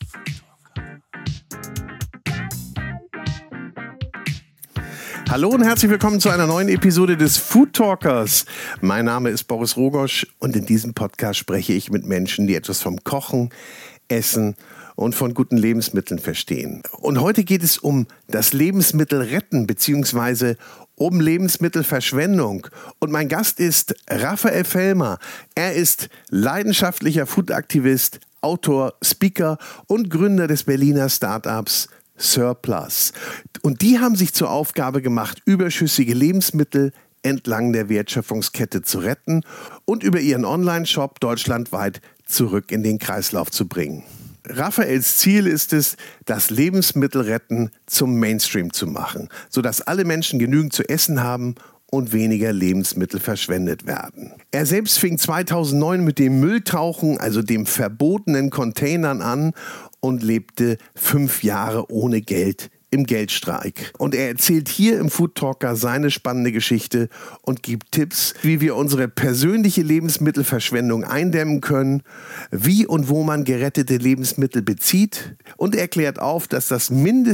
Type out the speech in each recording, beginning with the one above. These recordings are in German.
Hallo und herzlich willkommen zu einer neuen Episode des Food Talkers. Mein Name ist Boris Rogosch und in diesem Podcast spreche ich mit Menschen, die etwas vom Kochen, Essen und von guten Lebensmitteln verstehen. Und heute geht es um das Lebensmittelretten bzw. um Lebensmittelverschwendung. Und mein Gast ist Raphael Fellmer. Er ist leidenschaftlicher Food-Aktivist, Autor, Speaker und Gründer des Berliner Startups Surplus. Und die haben sich zur Aufgabe gemacht, überschüssige Lebensmittel entlang der Wertschöpfungskette zu retten und über ihren Online-Shop deutschlandweit zurück in den Kreislauf zu bringen. Raphaels Ziel ist es, das Lebensmittelretten zum Mainstream zu machen, sodass alle Menschen genügend zu essen haben und weniger Lebensmittel verschwendet werden. Er selbst fing 2009 mit dem Mülltauchen, also dem verbotenen Containern an und lebte 5 Jahre ohne Geld im Geldstreik. Und er erzählt hier im Food Talker seine spannende Geschichte und gibt Tipps, wie wir unsere persönliche Lebensmittelverschwendung eindämmen können, wie und wo man gerettete Lebensmittel bezieht und erklärt auf, dass das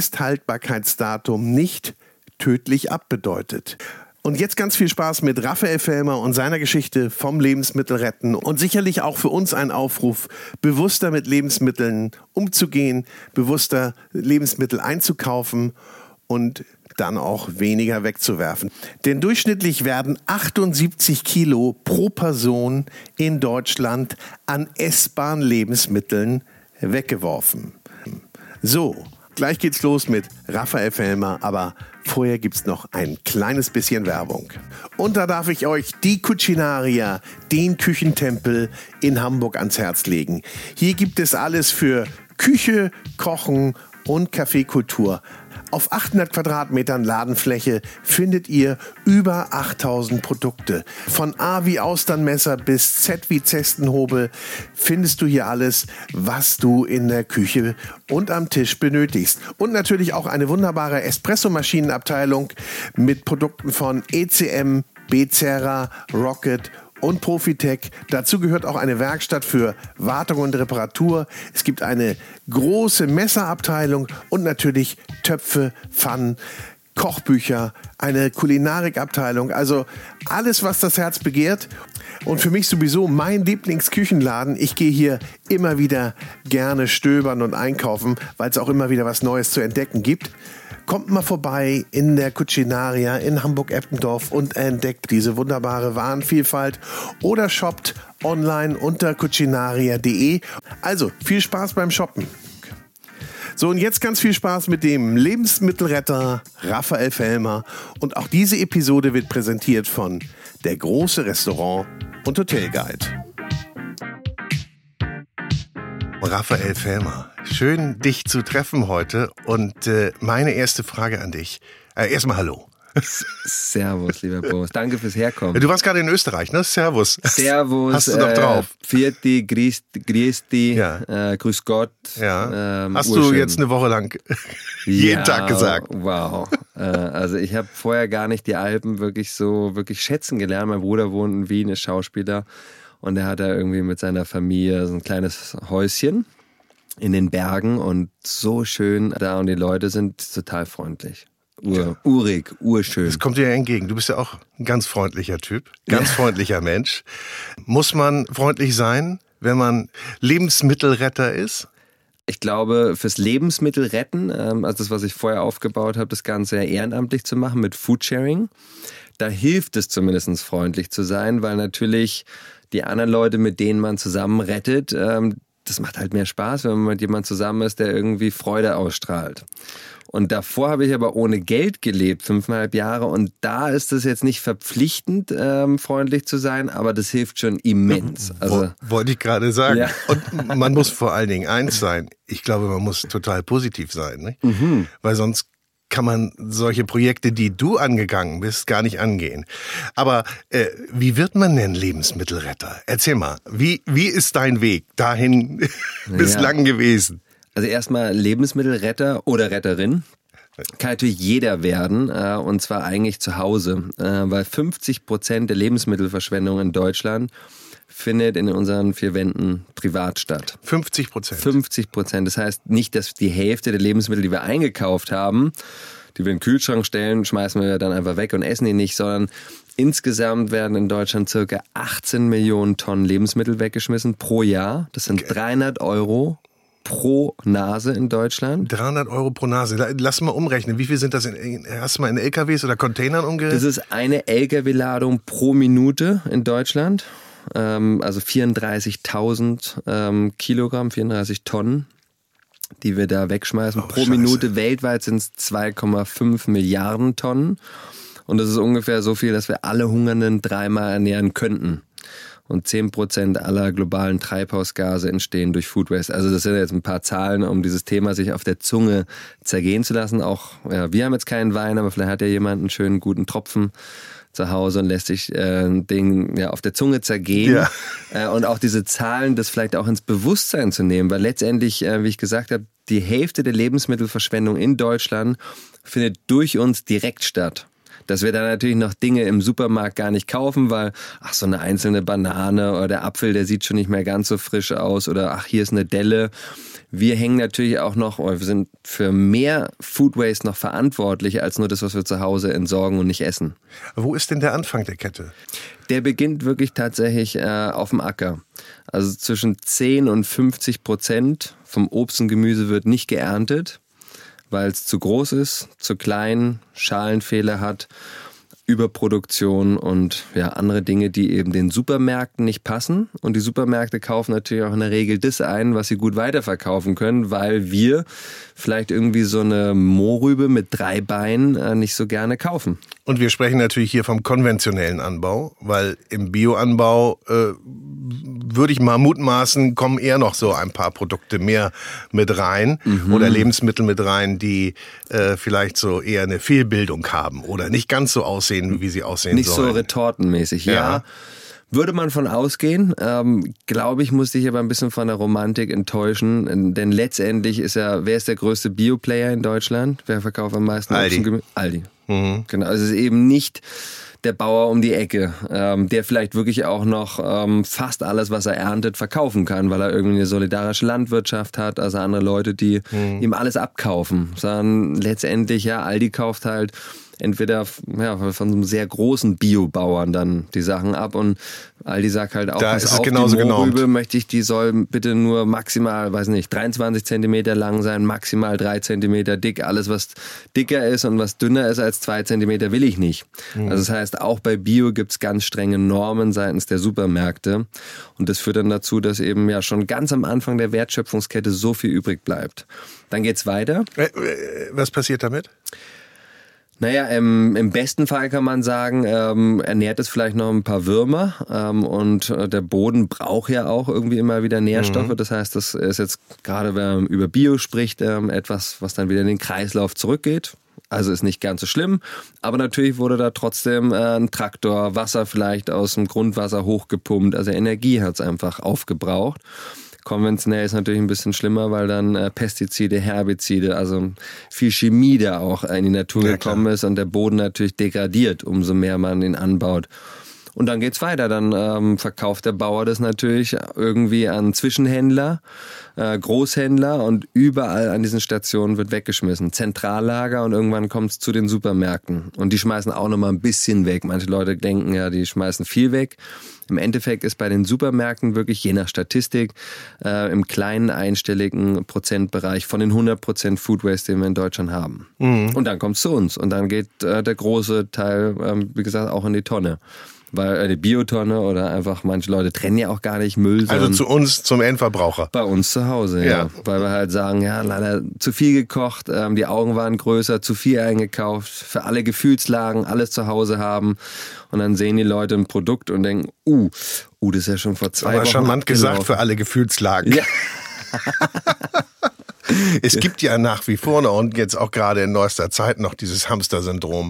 Mindesthaltbarkeitsdatum nicht tödlich abbedeutet. Und jetzt ganz viel Spaß mit Raphael Fellmer und seiner Geschichte vom Lebensmittelretten und sicherlich auch für uns ein Aufruf, bewusster mit Lebensmitteln umzugehen, bewusster Lebensmittel einzukaufen und dann auch weniger wegzuwerfen. Denn durchschnittlich werden 78 Kilo pro Person in Deutschland an essbaren Lebensmitteln weggeworfen. So, gleich geht's los mit Raphael Fellmer, aber vorher gibt's noch ein kleines bisschen Werbung. Und da darf ich euch die Cucinaria, den Küchentempel in Hamburg ans Herz legen. Hier gibt es alles für Küche, Kochen und Kaffeekultur. Auf 800 Quadratmetern Ladenfläche findet ihr über 8000 Produkte. Von A wie Austernmesser bis Z wie Zestenhobel findest du hier alles, was du in der Küche und am Tisch benötigst. Und natürlich auch eine wunderbare Espressomaschinenabteilung mit Produkten von ECM, Becerra, Rocket und Profitec. Dazu gehört auch eine Werkstatt für Wartung und Reparatur. Es gibt eine große Messerabteilung und natürlich Töpfe, Pfannen, Kochbücher, eine Kulinarikabteilung. Also alles, was das Herz begehrt. Und für mich sowieso mein Lieblingsküchenladen. Ich gehe hier immer wieder gerne stöbern und einkaufen, weil es auch immer wieder was Neues zu entdecken gibt. Kommt mal vorbei in der Cucinaria in Hamburg-Eppendorf und entdeckt diese wunderbare Warenvielfalt oder shoppt online unter cucinaria.de. Also viel Spaß beim Shoppen. So, und jetzt ganz viel Spaß mit dem Lebensmittelretter Raphael Fellmer. Und auch diese Episode wird präsentiert von der große Restaurant- und Hotelguide. Raphael Fellmer, schön dich zu treffen heute und meine erste Frage an dich. Erstmal hallo. Servus, lieber Boris. Danke fürs Herkommen. Du warst gerade in Österreich, ne? Servus. Servus. Hast du doch drauf. Pfiati, Griesti, ja. Grüß Gott. Ja. Hast du jetzt eine Woche lang jeden Tag gesagt? Wow. Also ich habe vorher gar nicht die Alpen wirklich schätzen gelernt. Mein Bruder wohnt in Wien, ist Schauspieler. Und er hat da irgendwie mit seiner Familie so ein kleines Häuschen in den Bergen und so schön da und die Leute sind total freundlich. Urig, urschön. Das kommt dir ja entgegen. Du bist ja auch ein ganz freundlicher Typ, ganz freundlicher Mensch. Muss man freundlich sein, wenn man Lebensmittelretter ist? Ich glaube, fürs Lebensmittelretten, also das, was ich vorher aufgebaut habe, das Ganze ja ehrenamtlich zu machen mit Foodsharing, da hilft es zumindest freundlich zu sein, weil natürlich die anderen Leute, mit denen man zusammen rettet, das macht halt mehr Spaß, wenn man mit jemandem zusammen ist, der irgendwie Freude ausstrahlt. Und davor habe ich aber ohne Geld gelebt, 5,5 Jahre. Und da ist es jetzt nicht verpflichtend, freundlich zu sein, aber das hilft schon immens. Also, wollte ich gerade sagen. Ja. Und man muss vor allen Dingen eins sein. Ich glaube, man muss total positiv sein. Nicht? Weil sonst kann man solche Projekte, die du angegangen bist, gar nicht angehen. Aber wie wird man denn Lebensmittelretter? Erzähl mal, wie ist dein Weg dahin bislang gewesen? Also erstmal Lebensmittelretter oder Retterin kann natürlich jeder werden, und zwar eigentlich zu Hause, weil 50% der Lebensmittelverschwendung in Deutschland findet in unseren 4 Wänden privat statt. 50%? 50%. Das heißt nicht, dass die Hälfte der Lebensmittel, die wir eingekauft haben, die wir in den Kühlschrank stellen, schmeißen wir dann einfach weg und essen die nicht, sondern insgesamt werden in Deutschland circa 18 Millionen Tonnen Lebensmittel weggeschmissen pro Jahr. Das sind 300 Euro pro Nase in Deutschland. 300 Euro pro Nase. Lass mal umrechnen. Wie viel sind das hast du mal in LKWs oder Containern umgerechnet? Das ist eine LKW-Ladung pro Minute in Deutschland. Also 34.000 Kilogramm, 34 Tonnen, die wir da wegschmeißen. Pro Minute. Weltweit sind es 2,5 Milliarden Tonnen. Und das ist ungefähr so viel, dass wir alle Hungernden 3-mal ernähren könnten. Und 10% aller globalen Treibhausgase entstehen durch Food Waste. Also das sind jetzt ein paar Zahlen, um dieses Thema sich auf der Zunge zergehen zu lassen. Auch wir haben jetzt keinen Wein, aber vielleicht hat ja jemand einen schönen guten Tropfen zu Hause und lässt sich den auf der Zunge zergehen. Ja. Und auch diese Zahlen, das vielleicht auch ins Bewusstsein zu nehmen, weil letztendlich, wie ich gesagt habe, die Hälfte der Lebensmittelverschwendung in Deutschland findet durch uns direkt statt. Dass wir da natürlich noch Dinge im Supermarkt gar nicht kaufen, weil, so eine einzelne Banane oder der Apfel, der sieht schon nicht mehr ganz so frisch aus oder hier ist eine Delle. Wir hängen natürlich auch noch, oder wir sind für mehr Food Waste noch verantwortlich als nur das, was wir zu Hause entsorgen und nicht essen. Wo ist denn der Anfang der Kette? Der beginnt wirklich tatsächlich auf dem Acker. Also zwischen 10 und 50% vom Obst und Gemüse wird nicht geerntet, weil es zu groß ist, zu klein, Schalenfehler hat, Überproduktion und andere Dinge, die eben den Supermärkten nicht passen. Und die Supermärkte kaufen natürlich auch in der Regel das ein, was sie gut weiterverkaufen können, weil wir vielleicht irgendwie so eine Mohrrübe mit 3 Beinen nicht so gerne kaufen. Und wir sprechen natürlich hier vom konventionellen Anbau, weil im Bioanbau würde ich mal mutmaßen, kommen eher noch so ein paar Produkte mehr mit rein oder Lebensmittel mit rein, die vielleicht so eher eine Fehlbildung haben oder nicht ganz so aussehen, wie sie aussehen nicht sollen. Nicht so retortenmäßig, ja. Würde man von ausgehen, glaube ich, musste ich aber ein bisschen von der Romantik enttäuschen, denn letztendlich wer ist der größte Bioplayer in Deutschland? Wer verkauft am meisten Obst und Gemüse? Aldi. Genau, also es ist eben nicht der Bauer um die Ecke, der vielleicht wirklich auch noch fast alles, was er erntet, verkaufen kann, weil er irgendwie eine solidarische Landwirtschaft hat, also andere Leute, die ihm alles abkaufen, sondern letztendlich, Aldi kauft halt entweder von einem sehr großen Biobauern dann die Sachen ab und Aldi sagt halt auch, da ist es genauso die Mohrrübe die soll bitte nur maximal, 23 Zentimeter lang sein, maximal 3 Zentimeter dick. Alles, was dicker ist und was dünner ist als 2 Zentimeter, will ich nicht. Also das heißt, auch bei Bio gibt's ganz strenge Normen seitens der Supermärkte und das führt dann dazu, dass eben schon ganz am Anfang der Wertschöpfungskette so viel übrig bleibt. Dann geht's weiter. Was passiert damit? Naja, im besten Fall kann man sagen, ernährt es vielleicht noch ein paar Würmer und der Boden braucht ja auch irgendwie immer wieder Nährstoffe. Das heißt, das ist jetzt gerade, wenn man über Bio spricht, etwas, was dann wieder in den Kreislauf zurückgeht. Also ist nicht ganz so schlimm, aber natürlich wurde da trotzdem ein Traktor, Wasser vielleicht aus dem Grundwasser hochgepumpt, also Energie hat es einfach aufgebraucht. Konventionell ist natürlich ein bisschen schlimmer, weil dann Pestizide, Herbizide, also viel Chemie da auch in die Natur gekommen ist und der Boden natürlich degradiert, umso mehr man ihn anbaut. Und dann geht's weiter, dann verkauft der Bauer das natürlich irgendwie an Zwischenhändler, Großhändler und überall an diesen Stationen wird weggeschmissen. Zentrallager und irgendwann kommt's zu den Supermärkten und die schmeißen auch nochmal ein bisschen weg. Manche Leute denken die schmeißen viel weg. Im Endeffekt ist bei den Supermärkten wirklich je nach Statistik im kleinen einstelligen Prozentbereich von den 100% Food Waste, den wir in Deutschland haben. Und dann kommt's zu uns und dann geht der große Teil, wie gesagt, auch in die Tonne. Weil eine Biotonne oder einfach manche Leute trennen ja auch gar nicht Müll. Also zu uns, zum Endverbraucher. Bei uns zu Hause, ja. Weil wir halt sagen, leider zu viel gekocht, die Augen waren größer, zu viel eingekauft, für alle Gefühlslagen, alles zu Hause haben. Und dann sehen die Leute ein Produkt und denken, das ist ja schon vor 2 Wochen charmant abgelaufen. gesagt, für alle Gefühlslagen. Ja. Es gibt ja nach wie vor noch und jetzt auch gerade in neuester Zeit noch dieses Hamster-Syndrom.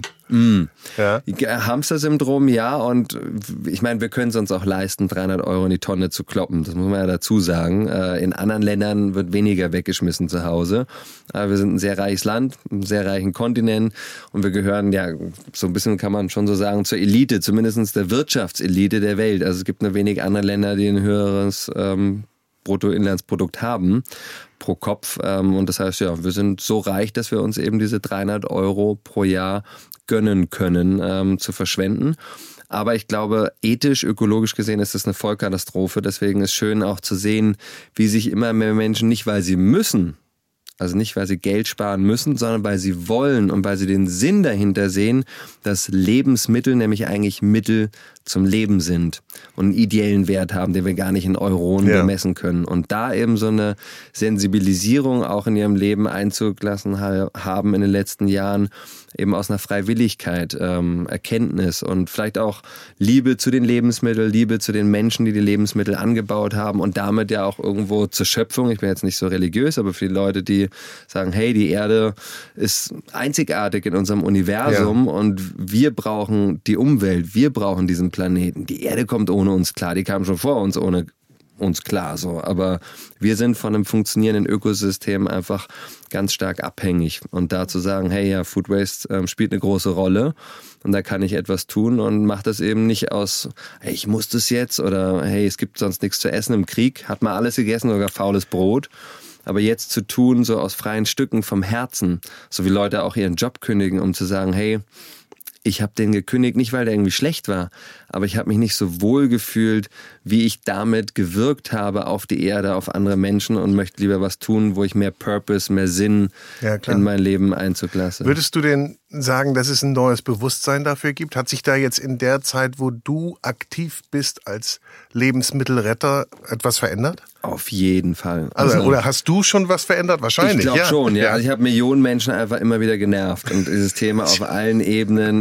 Ja? Hamster-Syndrom, ja, und ich meine, wir können es uns auch leisten, 300 € in die Tonne zu kloppen, das muss man ja dazu sagen. In anderen Ländern wird weniger weggeschmissen zu Hause. Wir sind ein sehr reiches Land, einen sehr reichen Kontinent und wir gehören ja, so ein bisschen kann man schon so sagen, zur Elite, zumindest der Wirtschaftselite der Welt. Also es gibt nur wenig andere Länder, die ein höheres Bruttoinlandsprodukt haben pro Kopf. Und das heißt, ja, wir sind so reich, dass wir uns eben diese 300 € pro Jahr gönnen können, zu verschwenden. Aber ich glaube, ethisch, ökologisch gesehen ist das eine Vollkatastrophe. Deswegen ist schön auch zu sehen, wie sich immer mehr Menschen, nicht weil sie müssen, also nicht, weil sie Geld sparen müssen, sondern weil sie wollen und weil sie den Sinn dahinter sehen, dass Lebensmittel nämlich eigentlich Mittel zum Leben sind und einen ideellen Wert haben, den wir gar nicht in Euronen bemessen können. Und da eben so eine Sensibilisierung auch in ihrem Leben Einzug lassen haben in den letzten Jahren, eben aus einer Freiwilligkeit, Erkenntnis und vielleicht auch Liebe zu den Lebensmitteln, Liebe zu den Menschen, die die Lebensmittel angebaut haben und damit ja auch irgendwo zur Schöpfung. Ich bin jetzt nicht so religiös, aber für die Leute, die sagen, hey, die Erde ist einzigartig in unserem Universum und wir brauchen die Umwelt, wir brauchen diesen Planeten. Die Erde kommt ohne uns klar, die kam schon vor uns ohne uns klar so, aber wir sind von einem funktionierenden Ökosystem einfach ganz stark abhängig und da zu sagen, hey, ja, Food Waste spielt eine große Rolle und da kann ich etwas tun und mache das eben nicht aus, hey, ich muss das jetzt oder hey, es gibt sonst nichts zu essen im Krieg, hat man alles gegessen, sogar faules Brot. Aber jetzt zu tun, so aus freien Stücken vom Herzen, so wie Leute auch ihren Job kündigen, um zu sagen, hey, ich habe den gekündigt, nicht weil der irgendwie schlecht war, aber ich habe mich nicht so wohl gefühlt, wie ich damit gewirkt habe auf die Erde, auf andere Menschen und möchte lieber was tun, wo ich mehr Purpose, mehr Sinn in mein Leben Einzug lasse. Würdest du denn sagen, dass es ein neues Bewusstsein dafür gibt? Hat sich da jetzt in der Zeit, wo du aktiv bist als Lebensmittelretter, etwas verändert? Auf jeden Fall. Also, oder hast du schon was verändert? Wahrscheinlich. Ich glaube schon, ja. Also ich habe Millionen Menschen einfach immer wieder genervt und dieses Thema auf allen Ebenen,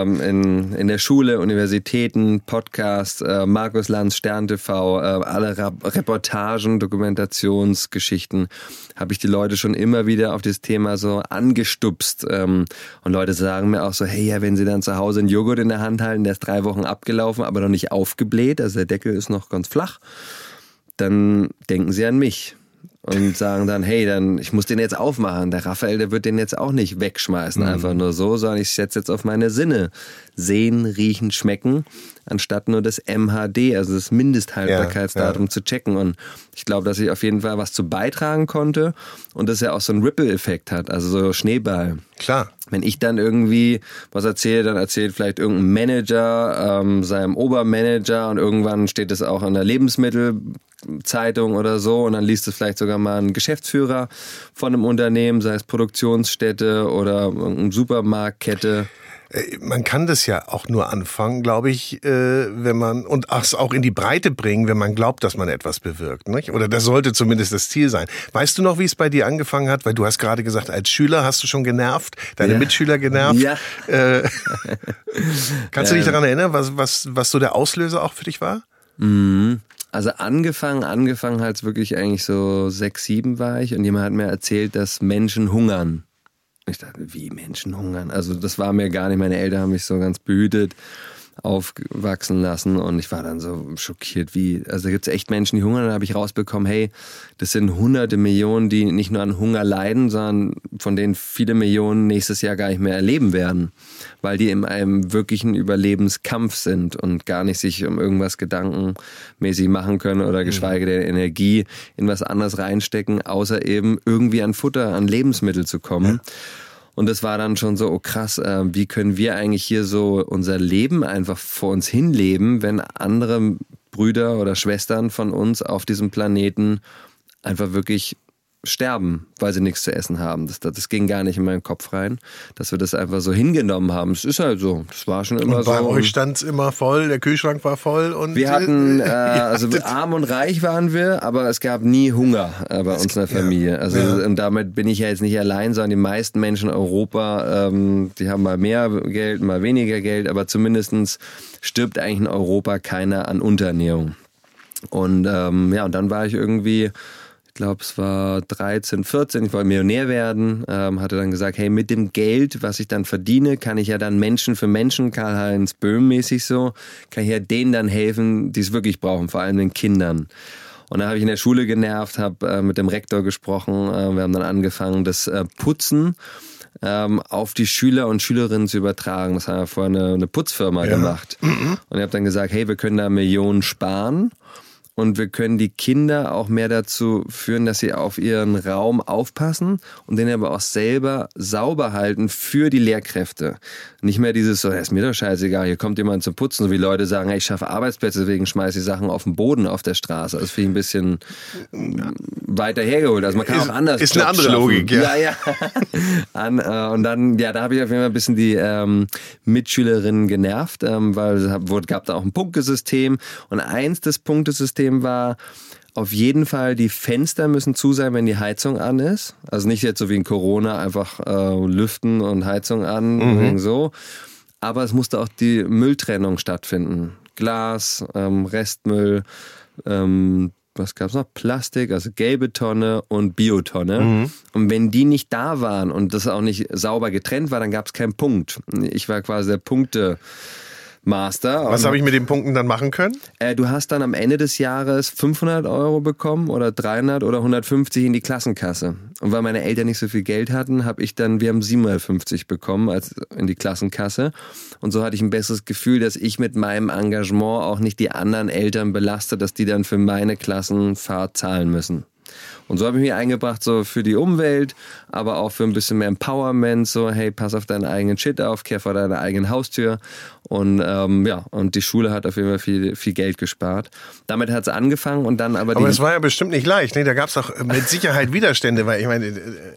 in der Schule, Universitäten, Podcast, Markus Lanz, Stern TV, alle Reportagen, Dokumentationsgeschichten, habe ich die Leute schon immer wieder auf das Thema so angestupst. Und Leute sagen mir auch so, hey, ja, wenn sie dann zu Hause einen Joghurt in der Hand halten, der ist 3 Wochen abgelaufen, aber noch nicht aufgebläht, also der Deckel ist noch ganz flach, dann denken sie an mich und sagen dann, hey, ich muss den jetzt aufmachen. Der Raphael, der wird den jetzt auch nicht wegschmeißen, einfach nur so, sondern ich setze jetzt auf meine Sinne. Sehen, riechen, schmecken, anstatt nur das MHD, also das Mindesthaltbarkeitsdatum zu checken. Und ich glaube, dass ich auf jeden Fall was zu beitragen konnte und das ja auch so einen Ripple-Effekt hat, also so Schneeball. Klar. Wenn ich dann irgendwie was erzähle, dann erzählt vielleicht irgendein Manager seinem Obermanager und irgendwann steht es auch in der Lebensmittelzeitung oder so und dann liest es vielleicht sogar mal ein Geschäftsführer von einem Unternehmen, sei es Produktionsstätte oder irgendeine Supermarktkette. Man kann das ja auch nur anfangen, glaube ich, wenn man und es auch in die Breite bringen, wenn man glaubt, dass man etwas bewirkt, nicht? Oder das sollte zumindest das Ziel sein. Weißt du noch, wie es bei dir angefangen hat? Weil du hast gerade gesagt, als Schüler hast du schon genervt, deine Mitschüler genervt. Ja. Kannst du dich daran erinnern, was so der Auslöser auch für dich war? Also angefangen hat es wirklich eigentlich so 6, 7 war ich und jemand hat mir erzählt, dass Menschen hungern. Ich dachte, wie Menschen hungern? Also das war mir gar nicht. Meine Eltern haben mich so ganz behütet aufwachsen lassen und ich war dann so schockiert, also da gibt es echt Menschen, die hungern. Dann habe ich rausbekommen, hey, das sind hunderte Millionen, die nicht nur an Hunger leiden, sondern von denen viele Millionen nächstes Jahr gar nicht mehr erleben werden, weil die in einem wirklichen Überlebenskampf sind und gar nicht sich um irgendwas gedankenmäßig machen können oder geschweige denn Energie in was anderes reinstecken, außer eben irgendwie an Futter, an Lebensmittel zu kommen. Ja. Und das war dann schon so, oh krass, wie können wir eigentlich hier so unser Leben einfach vor uns hinleben, wenn andere Brüder oder Schwestern von uns auf diesem Planeten einfach wirklich sterben, weil sie nichts zu essen haben. Das ging gar nicht in meinen Kopf rein, dass wir das einfach so hingenommen haben. Es ist halt so. Das war schon immer so. Und bei euch stand es immer voll, der Kühlschrank war voll. Und wir hatten, also arm und reich waren wir, aber es gab nie Hunger bei uns in der Familie. Also und damit bin ich ja jetzt nicht allein, sondern die meisten Menschen in Europa, die haben mal mehr Geld, mal weniger Geld, aber zumindest stirbt eigentlich in Europa keiner an Unterernährung. Und und dann war ich irgendwie glaube, es war 13, 14, ich wollte Millionär werden, hatte dann gesagt, hey, mit dem Geld, was ich dann verdiene, kann ich ja dann Menschen für Menschen, Karl-Heinz Böhm mäßig so, kann ich ja denen dann helfen, die es wirklich brauchen, vor allem den Kindern. Und dann habe ich in der Schule genervt, habe mit dem Rektor gesprochen, wir haben dann angefangen, das Putzen auf die Schüler und Schülerinnen zu übertragen. Das haben wir vorher eine Putzfirma gemacht. Und ich habe dann gesagt, hey, wir können da Millionen sparen. Und wir können die Kinder auch mehr dazu führen, dass sie auf ihren Raum aufpassen und den aber auch selber sauber halten für die Lehrkräfte. Nicht mehr dieses so, ist mir doch scheißegal, hier kommt jemand zum Putzen, so wie Leute sagen, hey, ich schaffe Arbeitsplätze, deswegen schmeiße ich Sachen auf den Boden auf der Straße. Das finde ich ein bisschen weiter hergeholt. Also man kann auch anders ist eine andere Logik, ja. Und dann, da habe ich auf jeden Fall ein bisschen die Mitschülerinnen genervt, weil es gab da auch ein Punktesystem und eins des Punktesystems war, auf jeden Fall die Fenster müssen zu sein, wenn die Heizung an ist. Also nicht jetzt so wie in Corona einfach lüften und Heizung an, so. Aber es musste auch die Mülltrennung stattfinden. Glas, Restmüll, was gab's noch? Plastik, also gelbe Tonne und Biotonne. Und wenn die nicht da waren und das auch nicht sauber getrennt war, dann gab's keinen Punkt. Ich war quasi der Punkte Master. Was habe ich mit den Punkten dann machen können? Du hast dann am Ende des Jahres 500 € bekommen oder 300 oder 150 in die Klassenkasse. Und weil meine Eltern nicht so viel Geld hatten, wir haben 750 bekommen als in die Klassenkasse. Und so hatte ich ein besseres Gefühl, dass ich mit meinem Engagement auch nicht die anderen Eltern belaste, dass die dann für meine Klassenfahrt zahlen müssen. Und so habe ich mich eingebracht, so für die Umwelt, aber auch für ein bisschen mehr Empowerment, so hey, pass auf deinen eigenen Shit auf, kehr vor deiner eigenen Haustür. Und und die Schule hat auf jeden Fall viel Geld gespart. Damit hat es angefangen und dann aber das war ja bestimmt nicht leicht, ne? Da gab es auch mit Sicherheit Widerstände, weil ich meine,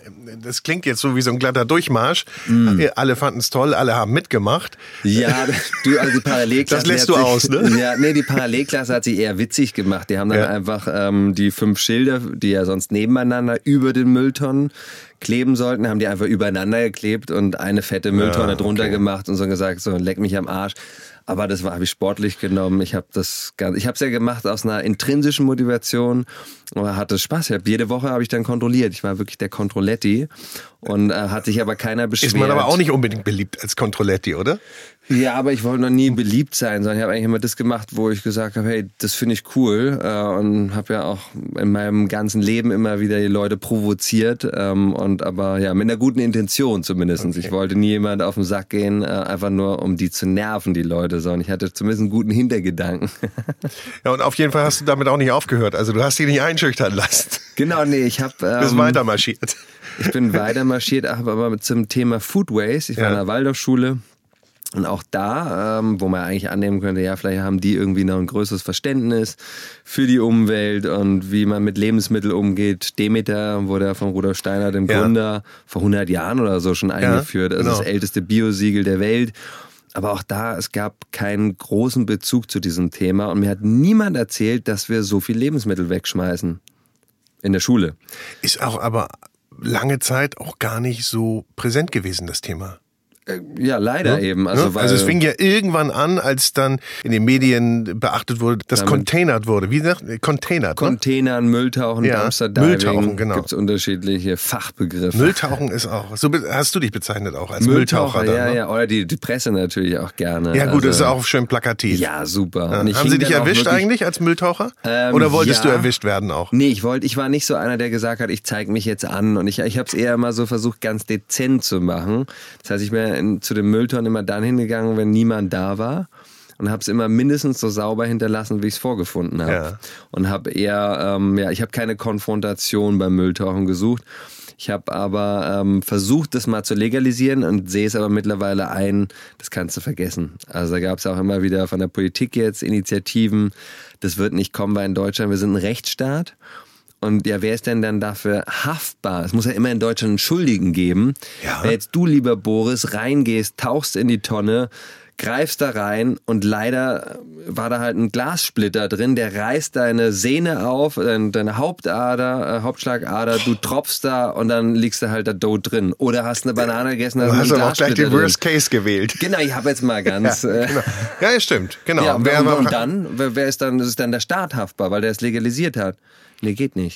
das klingt jetzt so wie so ein glatter Durchmarsch. Alle fanden es toll, alle haben mitgemacht. Ja, also die Parallelklasse. Das lässt du aus, ne? Ja, nee, die Parallelklasse hat sich eher witzig gemacht. Die haben dann einfach die 5 Schilder, die ja sonst nebeneinander über den Mülltonnen kleben sollten, haben die einfach übereinander geklebt und eine fette Mülltonne drunter gemacht und so gesagt, so leck mich am Arsch. Aber das habe ich sportlich genommen. Ich habe es ja gemacht aus einer intrinsischen Motivation, aber hatte Spaß. Jede Woche habe ich dann kontrolliert. Ich war wirklich der Controletti und hat sich aber keiner beschwert. Ist man aber auch nicht unbedingt beliebt als Controletti, oder? Ja, aber ich wollte noch nie beliebt sein, sondern ich habe eigentlich immer das gemacht, wo ich gesagt habe, hey, das finde ich cool und habe ja auch in meinem ganzen Leben immer wieder die Leute provoziert aber mit einer guten Intention zumindest. Okay. Ich wollte nie jemand auf den Sack gehen, einfach nur um die zu nerven, die Leute, sondern ich hatte zumindest einen guten Hintergedanken. Ja, und auf jeden Fall hast du damit auch nicht aufgehört. Also du hast dich nicht einschüchtern lassen. Genau, nee, ich habe... bist weiter marschiert. Ich bin weiter marschiert, aber zum Thema Food Waste. Ich war in der Waldorfschule. Und auch da, wo man eigentlich annehmen könnte, ja, vielleicht haben die irgendwie noch ein größeres Verständnis für die Umwelt und wie man mit Lebensmitteln umgeht. Demeter wurde ja von Rudolf Steiner, dem Gründer, vor 100 Jahren oder so schon eingeführt. Also das älteste Biosiegel der Welt. Aber auch da, es gab keinen großen Bezug zu diesem Thema. Und mir hat niemand erzählt, dass wir so viel Lebensmittel wegschmeißen in der Schule. Ist auch aber lange Zeit auch gar nicht so präsent gewesen, das Thema. Ja, leider eben. Also es fing ja irgendwann an, als dann in den Medien beachtet wurde, dass containert wurde. Wie gesagt, containert. Containern, Mülltauchen, Dumpster-Diving. Mülltauchen, genau. Gibt es unterschiedliche Fachbegriffe. Mülltauchen ist auch. So hast du dich bezeichnet auch als Mülltaucher dann, ne? Ja. Oder die Presse natürlich auch gerne. Ja gut, das ist auch schön plakativ. Ja, super. Ja. Haben sie dich erwischt eigentlich als Mülltaucher? Oder wolltest du erwischt werden auch? Nee, ich war nicht so einer, der gesagt hat, ich zeige mich jetzt an. Und ich habe es eher mal so versucht, ganz dezent zu machen. Das heißt, ich bin zu den Mülltonnen immer dann hingegangen, wenn niemand da war. Und habe es immer mindestens so sauber hinterlassen, wie ich es vorgefunden habe. Ja. Und habe eher, ich habe keine Konfrontation beim Mülltauchen gesucht. Ich habe aber versucht, das mal zu legalisieren und sehe es aber mittlerweile ein, das kannst du vergessen. Also da gab es auch immer wieder von der Politik jetzt Initiativen, das wird nicht kommen, weil in Deutschland, wir sind ein Rechtsstaat. Und ja, wer ist denn dann dafür haftbar? Es muss ja immer in Deutschland einen Schuldigen geben. Ja. Wenn jetzt du, lieber Boris, reingehst, tauchst in die Tonne, greifst da rein und leider war da halt ein Glassplitter drin, der reißt deine Sehne auf, deine Hauptschlagader, du tropfst da und dann liegst du halt da tot drin. Oder hast eine Banane gegessen, hast einen Glassplitter. Du hast aber auch gleich den Worst Case gewählt. Genau, ich habe jetzt mal ganz... Ja, stimmt, genau. Ja, und dann, wer ist dann, das ist dann der Staat haftbar, weil der es legalisiert hat. Nee, geht nicht.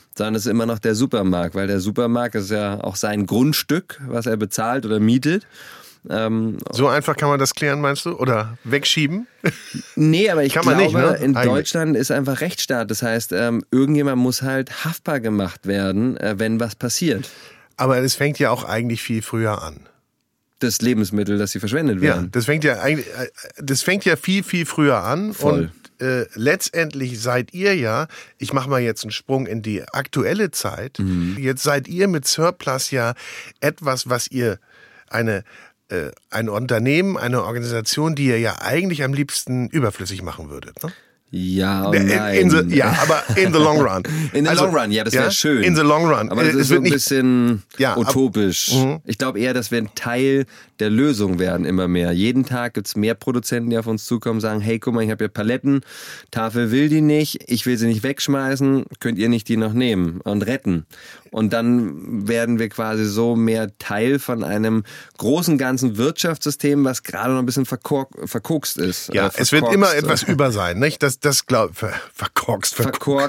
sondern es ist immer noch der Supermarkt, weil der Supermarkt ist ja auch sein Grundstück, was er bezahlt oder mietet. So einfach kann man das klären, meinst du? Oder wegschieben? Nee, aber ich glaube, nicht, ne? in Eigentlich. Deutschland ist einfach Rechtsstaat. Das heißt, irgendjemand muss halt haftbar gemacht werden, wenn was passiert. Aber es fängt ja auch eigentlich viel früher an. Das Lebensmittel, das sie verschwendet Ja, werden. das fängt ja viel, viel früher an. Voll. Und letztendlich seid ihr ja, ich mache mal jetzt einen Sprung in die aktuelle Zeit, jetzt seid ihr mit Surplus ja etwas, was ihr ein Unternehmen, eine Organisation, die ihr ja eigentlich am liebsten überflüssig machen würdet, ne? Ja und nein. Aber in the long run. In the long run, ja, das wäre schön. In the long run. Aber das ist so ein bisschen utopisch. Mhm. Ich glaube eher, dass wir ein Teil der Lösung werden immer mehr. Jeden Tag gibt's mehr Produzenten, die auf uns zukommen, sagen, hey, guck mal, ich habe hier Paletten, Tafel will die nicht, ich will sie nicht wegschmeißen, könnt ihr nicht die noch nehmen und retten? Und dann werden wir quasi so mehr Teil von einem großen ganzen Wirtschaftssystem, was gerade noch ein bisschen verkorkst ist. Ja, es wird immer etwas über sein, nicht? Das glaube verkorkst,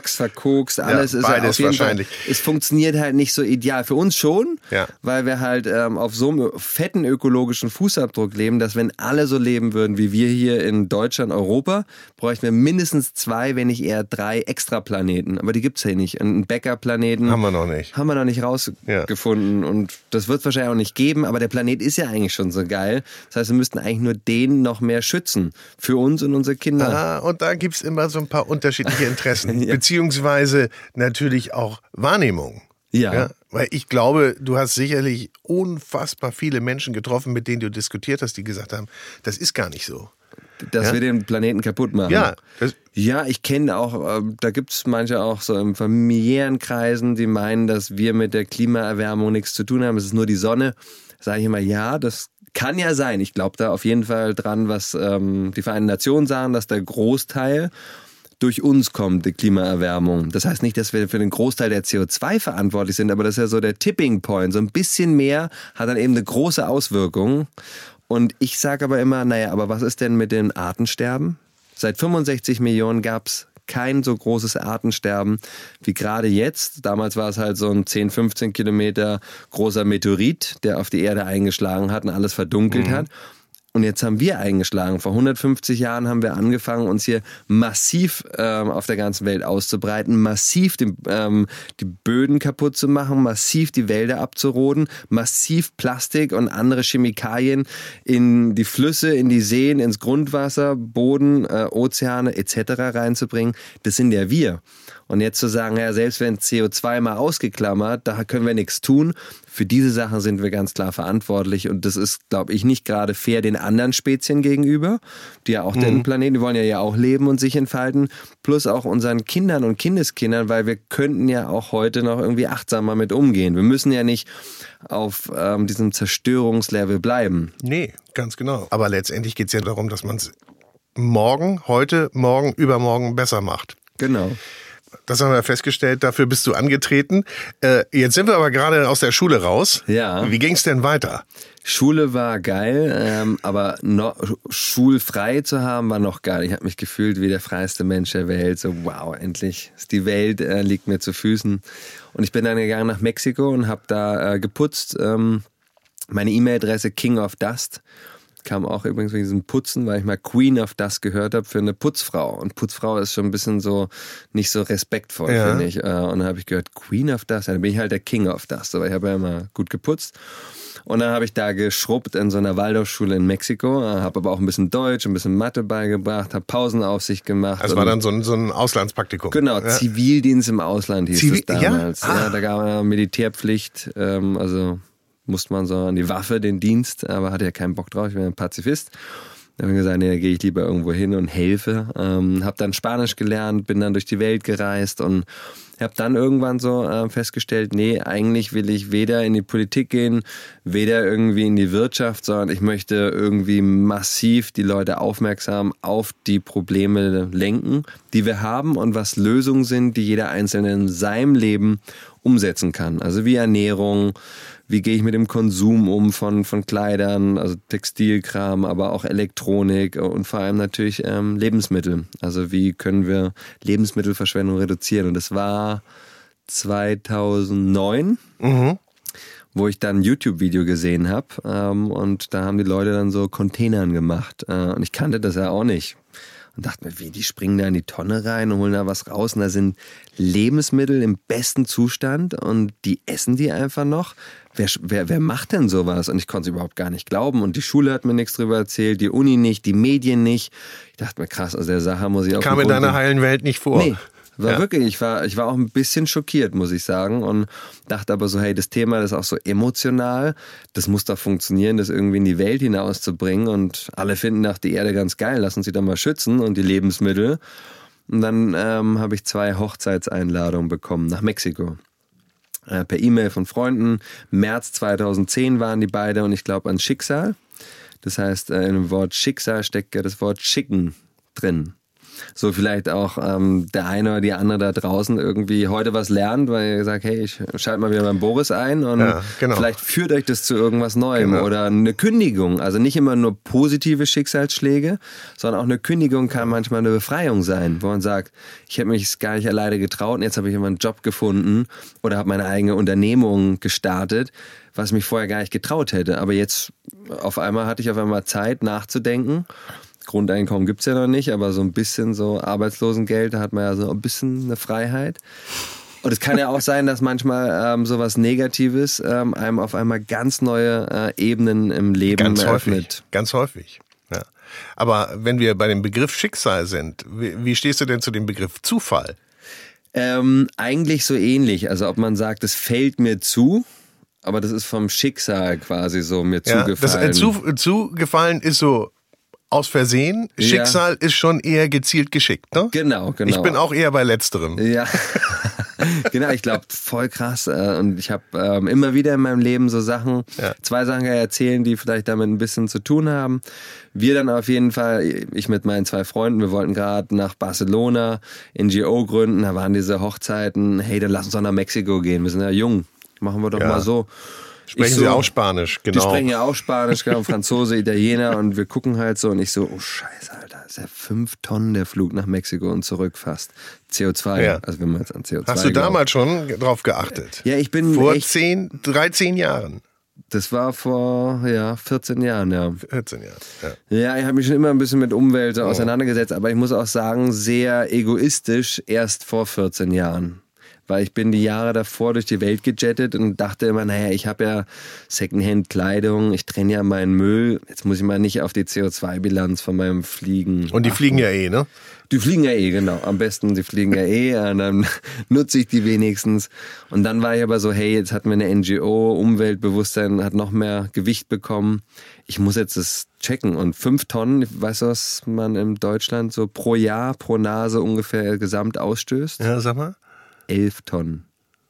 alles ist beides auf jeden wahrscheinlich. Fall. Es funktioniert halt nicht so ideal. Für uns schon, weil wir halt auf so einem fetten ökologischen Fußabdruck leben, dass wenn alle so leben würden wie wir hier in Deutschland, Europa, bräuchten wir mindestens 2, wenn nicht eher 3 Extraplaneten. Aber die gibt's ja nicht. Einen Bäckerplaneten haben wir noch nicht. Haben wir noch nicht rausgefunden und das wird es wahrscheinlich auch nicht geben, aber der Planet ist ja eigentlich schon so geil. Das heißt, wir müssten eigentlich nur den noch mehr schützen. Für uns und unsere Kinder. Und da gibt's immer so ein paar unterschiedliche Interessen, beziehungsweise natürlich auch Wahrnehmungen. Ja, weil ich glaube, du hast sicherlich unfassbar viele Menschen getroffen, mit denen du diskutiert hast, die gesagt haben, das ist gar nicht so. Dass wir den Planeten kaputt machen. Ja, ich kenne auch, da gibt es manche auch so in familiären Kreisen, die meinen, dass wir mit der Klimaerwärmung nichts zu tun haben. Es ist nur die Sonne. Sage ich immer, ja, das kann ja sein. Ich glaube da auf jeden Fall dran, was die Vereinten Nationen sagen, dass der Großteil durch uns kommt, die Klimaerwärmung. Das heißt nicht, dass wir für den Großteil der CO2 verantwortlich sind, aber das ist ja so der Tipping Point. So ein bisschen mehr hat dann eben eine große Auswirkung. Und ich sage aber immer, naja, aber was ist denn mit dem Artensterben? Seit 65 Millionen gab es kein so großes Artensterben wie gerade jetzt. Damals war es halt so ein 10, 15 Kilometer großer Meteorit, der auf die Erde eingeschlagen hat und alles verdunkelt hat. Und jetzt haben wir eingeschlagen. Vor 150 Jahren haben wir angefangen, uns hier massiv auf der ganzen Welt auszubreiten, massiv die Böden kaputt zu machen, massiv die Wälder abzuroden, massiv Plastik und andere Chemikalien in die Flüsse, in die Seen, ins Grundwasser, Boden, Ozeane etc. reinzubringen. Das sind ja wir. Und jetzt zu sagen, ja, selbst wenn CO2 mal ausgeklammert, da können wir nichts tun. Für diese Sachen sind wir ganz klar verantwortlich. Und das ist, glaube ich, nicht gerade fair den anderen Spezien gegenüber, die ja auch den Planeten, die wollen ja auch leben und sich entfalten. Plus auch unseren Kindern und Kindeskindern, weil wir könnten ja auch heute noch irgendwie achtsamer mit umgehen. Wir müssen ja nicht auf diesem Zerstörungslevel bleiben. Nee, ganz genau. Aber letztendlich geht es ja darum, dass man es morgen, heute, morgen, übermorgen besser macht. Genau. Das haben wir festgestellt, dafür bist du angetreten. Jetzt sind wir aber gerade aus der Schule raus. Ja. Wie ging's denn weiter? Schule war geil, aber schulfrei zu haben war noch geil. Ich habe mich gefühlt wie der freiste Mensch der Welt. So wow, endlich ist die Welt liegt mir zu Füßen. Und ich bin dann gegangen nach Mexiko und habe da geputzt. Meine E-Mail-Adresse King of Dust kam auch übrigens wegen diesem Putzen, weil ich mal Queen of Dust gehört habe für eine Putzfrau. Und Putzfrau ist schon ein bisschen so nicht so respektvoll, finde ich. Und dann habe ich gehört, Queen of Dust, dann bin ich halt der King of Dust. Aber ich habe ja immer gut geputzt. Und dann habe ich da geschrubbt in so einer Waldorfschule in Mexiko, habe aber auch ein bisschen Deutsch, ein bisschen Mathe beigebracht, habe Pausenaufsicht gemacht. Das war dann so ein Auslandspraktikum. Genau, Zivildienst im Ausland hieß es damals. Ja, da gab es Militärpflicht, also musste man so an die Waffe, den Dienst, aber hatte ja keinen Bock drauf, ich bin ein Pazifist. Da habe ich gesagt, nee, da gehe ich lieber irgendwo hin und helfe. Habe dann Spanisch gelernt, bin dann durch die Welt gereist und habe dann irgendwann so festgestellt, nee, eigentlich will ich weder in die Politik gehen, weder irgendwie in die Wirtschaft, sondern ich möchte irgendwie massiv die Leute aufmerksam auf die Probleme lenken, die wir haben und was Lösungen sind, die jeder Einzelne in seinem Leben umsetzen kann. Also wie Ernährung, wie gehe ich mit dem Konsum um von Kleidern, also Textilkram, aber auch Elektronik und vor allem natürlich Lebensmittel. Also wie können wir Lebensmittelverschwendung reduzieren? Und das war 2009. Wo ich dann ein YouTube-Video gesehen habe und da haben die Leute dann so Containern gemacht und ich kannte das ja auch nicht und dachte mir, wie, die springen da in die Tonne rein und holen da was raus und da sind Lebensmittel im besten Zustand und die essen die einfach noch. Wer macht denn sowas? Und ich konnte es überhaupt gar nicht glauben und die Schule hat mir nichts drüber erzählt, die Uni nicht, die Medien nicht. Ich dachte mir, krass, aus der Sache muss ich auch... Kam in deiner heilen Welt nicht vor. Nee. Wirklich, ich war auch ein bisschen schockiert, muss ich sagen, und dachte aber so, hey, das Thema, das ist auch so emotional, das muss doch funktionieren, das irgendwie in die Welt hinauszubringen und alle finden doch die Erde ganz geil, lass uns sie doch mal schützen und die Lebensmittel. Und dann habe ich 2 Hochzeitseinladungen bekommen nach Mexiko. Per E-Mail von Freunden. März 2010 waren die beide und ich glaube an Schicksal. Das heißt, in dem Wort Schicksal steckt ja das Wort Chicken drin. So vielleicht auch der eine oder die andere da draußen irgendwie heute was lernt, weil ihr sagt, hey, ich schalte mal wieder beim Boris ein und vielleicht führt euch das zu irgendwas Neuem oder eine Kündigung. Also nicht immer nur positive Schicksalsschläge, sondern auch eine Kündigung kann manchmal eine Befreiung sein, wo man sagt, ich habe mich gar nicht alleine getraut und jetzt habe ich immer einen Job gefunden oder habe meine eigene Unternehmung gestartet, was mich vorher gar nicht getraut hätte. Aber jetzt hatte ich auf einmal Zeit nachzudenken. Grundeinkommen gibt's ja noch nicht, aber so ein bisschen so Arbeitslosengeld, da hat man ja so ein bisschen eine Freiheit. Und es kann ja auch sein, dass manchmal sowas Negatives einem auf einmal ganz neue Ebenen im Leben eröffnet. Ganz häufig. Ja. Aber wenn wir bei dem Begriff Schicksal sind, wie stehst du denn zu dem Begriff Zufall? Eigentlich so ähnlich. Also ob man sagt, es fällt mir zu, aber das ist vom Schicksal quasi so mir zugefallen. Das zugefallen ist so aus Versehen. Schicksal ist schon eher gezielt geschickt, ne? Genau. Ich bin auch eher bei Letzterem. Ja, genau, ich glaube, voll krass. Und ich habe immer wieder in meinem Leben so Sachen, 2 Sachen erzählen, die vielleicht damit ein bisschen zu tun haben. Wir dann auf jeden Fall, ich mit meinen 2 Freunden, wir wollten gerade nach Barcelona, NGO gründen, da waren diese Hochzeiten, hey, dann lass uns doch nach Mexiko gehen, wir sind ja jung, machen wir doch mal so. Sprechen Sie auch Spanisch, genau. Die sprechen ja auch Spanisch, genau, Franzose, Italiener und wir gucken halt so und ich so, oh Scheiße, Alter, das ist ja 5 Tonnen der Flug nach Mexiko und zurück fast. CO2, also wenn man jetzt an CO2 Hast du damals schon drauf geachtet? Ja, ich bin vor 13 Jahren. Das war vor 14 Jahren, ja. 14 Jahre, ja. Ich habe mich schon immer ein bisschen mit Umwelt auseinandergesetzt, aber ich muss auch sagen, sehr egoistisch erst vor 14 Jahren. Weil ich bin die Jahre davor durch die Welt gejettet und dachte immer, naja, ich habe ja Secondhand-Kleidung, ich trenne ja meinen Müll, jetzt muss ich mal nicht auf die CO2-Bilanz von meinem Fliegen Und die fliegen ja ne? Die fliegen ja genau. Am besten, die fliegen ja und dann nutze ich die wenigstens. Und dann war ich aber so, hey, jetzt hatten wir eine NGO, Umweltbewusstsein hat noch mehr Gewicht bekommen. Ich muss jetzt das checken. Und 5 Tonnen, weißt du, was man in Deutschland so pro Jahr, pro Nase ungefähr gesamt ausstößt? Ja, sag mal. 11 Tonnen.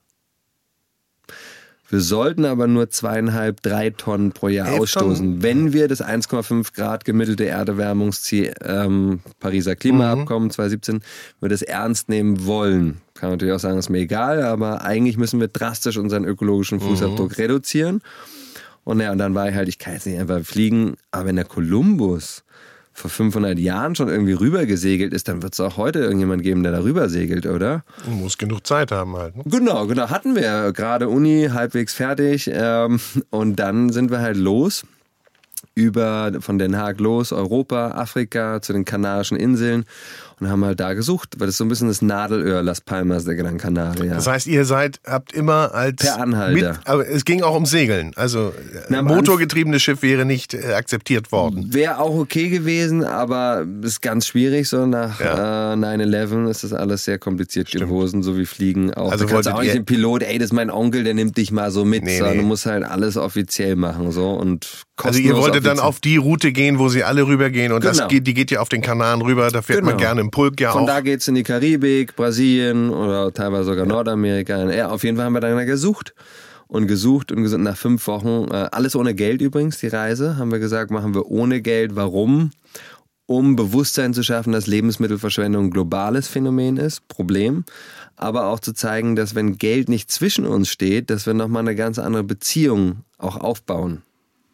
Wir sollten aber nur 2,5-3 Tonnen pro Jahr ausstoßen, wenn wir das 1,5 Grad gemittelte Erderwärmungsziel Pariser Klimaabkommen 2017, wir das ernst nehmen wollen. Kann man natürlich auch sagen, ist mir egal, aber eigentlich müssen wir drastisch unseren ökologischen Fußabdruck reduzieren. Und dann war ich halt, ich kann jetzt nicht einfach fliegen, aber wenn der Kolumbus vor 500 Jahren schon irgendwie rüber gesegelt ist, dann wird es auch heute irgendjemand geben, der da rüber segelt, oder? Muss genug Zeit haben halt. Ne? Genau. Hatten wir gerade Uni, halbwegs fertig. Und dann sind wir halt los, von Den Haag los, Europa, Afrika, zu den Kanarischen Inseln und haben halt da gesucht, weil das ist so ein bisschen das Nadelöhr Las Palmas der Gran Canaria. Das heißt, habt immer als... Per Anhalter. Aber es ging auch um Segeln, also ein motorgetriebenes Schiff wäre nicht akzeptiert worden. Wäre auch okay gewesen, aber ist ganz schwierig, so nach 9/11 ist das alles sehr kompliziert gewesen, so wie Fliegen auch. Also du kannst auch nicht den Pilot, das ist mein Onkel, der nimmt dich mal so mit, sondern du musst halt alles offiziell machen, so und also ihr wolltet dann auf die Route gehen, wo sie alle rübergehen und die geht ja auf den Kanaren rüber, da fährt man gerne im Pulk Von da geht's in die Karibik, Brasilien oder teilweise sogar Nordamerika. Ja, auf jeden Fall haben wir dann gesucht. Und nach 5 Wochen, alles ohne Geld übrigens, die Reise, haben wir gesagt, machen wir ohne Geld. Warum? Um Bewusstsein zu schaffen, dass Lebensmittelverschwendung ein globales Phänomen ist, Problem. Aber auch zu zeigen, dass wenn Geld nicht zwischen uns steht, dass wir nochmal eine ganz andere Beziehung auch aufbauen.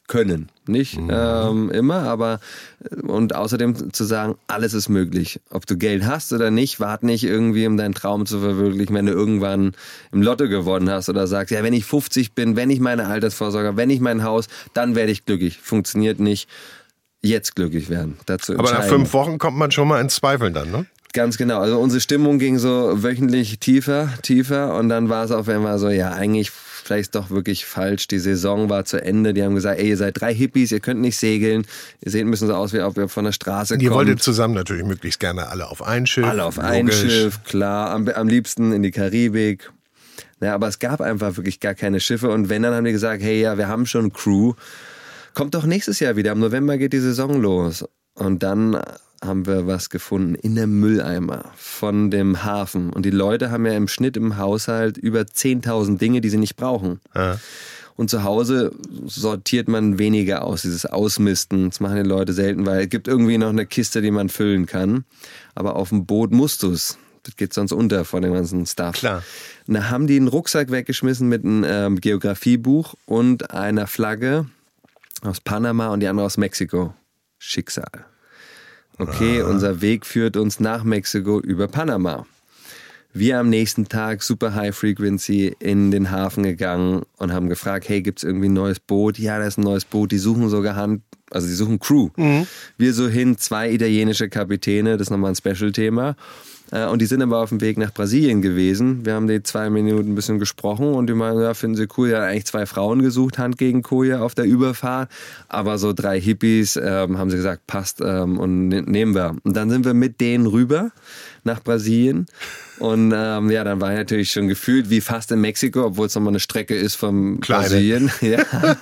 können. Nicht immer, aber und außerdem zu sagen, alles ist möglich. Ob du Geld hast oder nicht, wart nicht irgendwie, um deinen Traum zu verwirklichen, wenn du irgendwann im Lotto gewonnen hast oder sagst, ja, wenn ich 50 bin, wenn ich meine Altersvorsorge, wenn ich mein Haus, dann werde ich glücklich. Funktioniert nicht. Jetzt glücklich werden. Dazu aber nach 5 Wochen kommt man schon mal ins Zweifeln dann, ne? Ganz genau. Also unsere Stimmung ging so wöchentlich tiefer und dann war es auf einmal so, ja, eigentlich vielleicht doch wirklich falsch. Die Saison war zu Ende. Die haben gesagt, ey, ihr seid 3 Hippies, ihr könnt nicht segeln. Ihr seht ein bisschen so aus, wie ob ihr von der Straße kommt. Ihr wolltet zusammen natürlich möglichst gerne alle auf ein Schiff. Alle auf ein Schiff, klar. Am liebsten in die Karibik. Ja, aber es gab einfach wirklich gar keine Schiffe. Und wenn, dann haben die gesagt, hey, ja, wir haben schon Crew. Kommt doch nächstes Jahr wieder. Im November geht die Saison los. Und dann haben wir was gefunden in einem Mülleimer von dem Hafen. Und die Leute haben ja im Schnitt im Haushalt über 10.000 Dinge, die sie nicht brauchen. Ja. Und zu Hause sortiert man weniger aus, dieses Ausmisten. Das machen die Leute selten, weil es gibt irgendwie noch eine Kiste, die man füllen kann. Aber auf dem Boot musst du es. Das geht sonst unter von dem ganzen Stuff. Klar. Und da haben die einen Rucksack weggeschmissen mit einem Geografiebuch und einer Flagge aus Panama und die andere aus Mexiko. Schicksal. Okay, unser Weg führt uns nach Mexiko über Panama. Wir am nächsten Tag super High Frequency in den Hafen gegangen und haben gefragt, hey, gibt's irgendwie ein neues Boot? Ja, da ist ein neues Boot. Die suchen sogar die suchen Crew. Wir so hin, 2 italienische Kapitäne, das ist nochmal ein Special-Thema. Und die sind aber auf dem Weg nach Brasilien gewesen. Wir haben die 2 Minuten ein bisschen gesprochen und die meinen, ja, finden sie cool. Ja, eigentlich 2 Frauen gesucht, Hand gegen Koje auf der Überfahrt. Aber so 3 Hippies, haben sie gesagt, passt und nehmen wir. Und dann sind wir mit denen rüber nach Brasilien. Und dann war ich natürlich schon gefühlt wie fast in Mexiko, obwohl es nochmal eine Strecke ist vom Brasilien. Ja.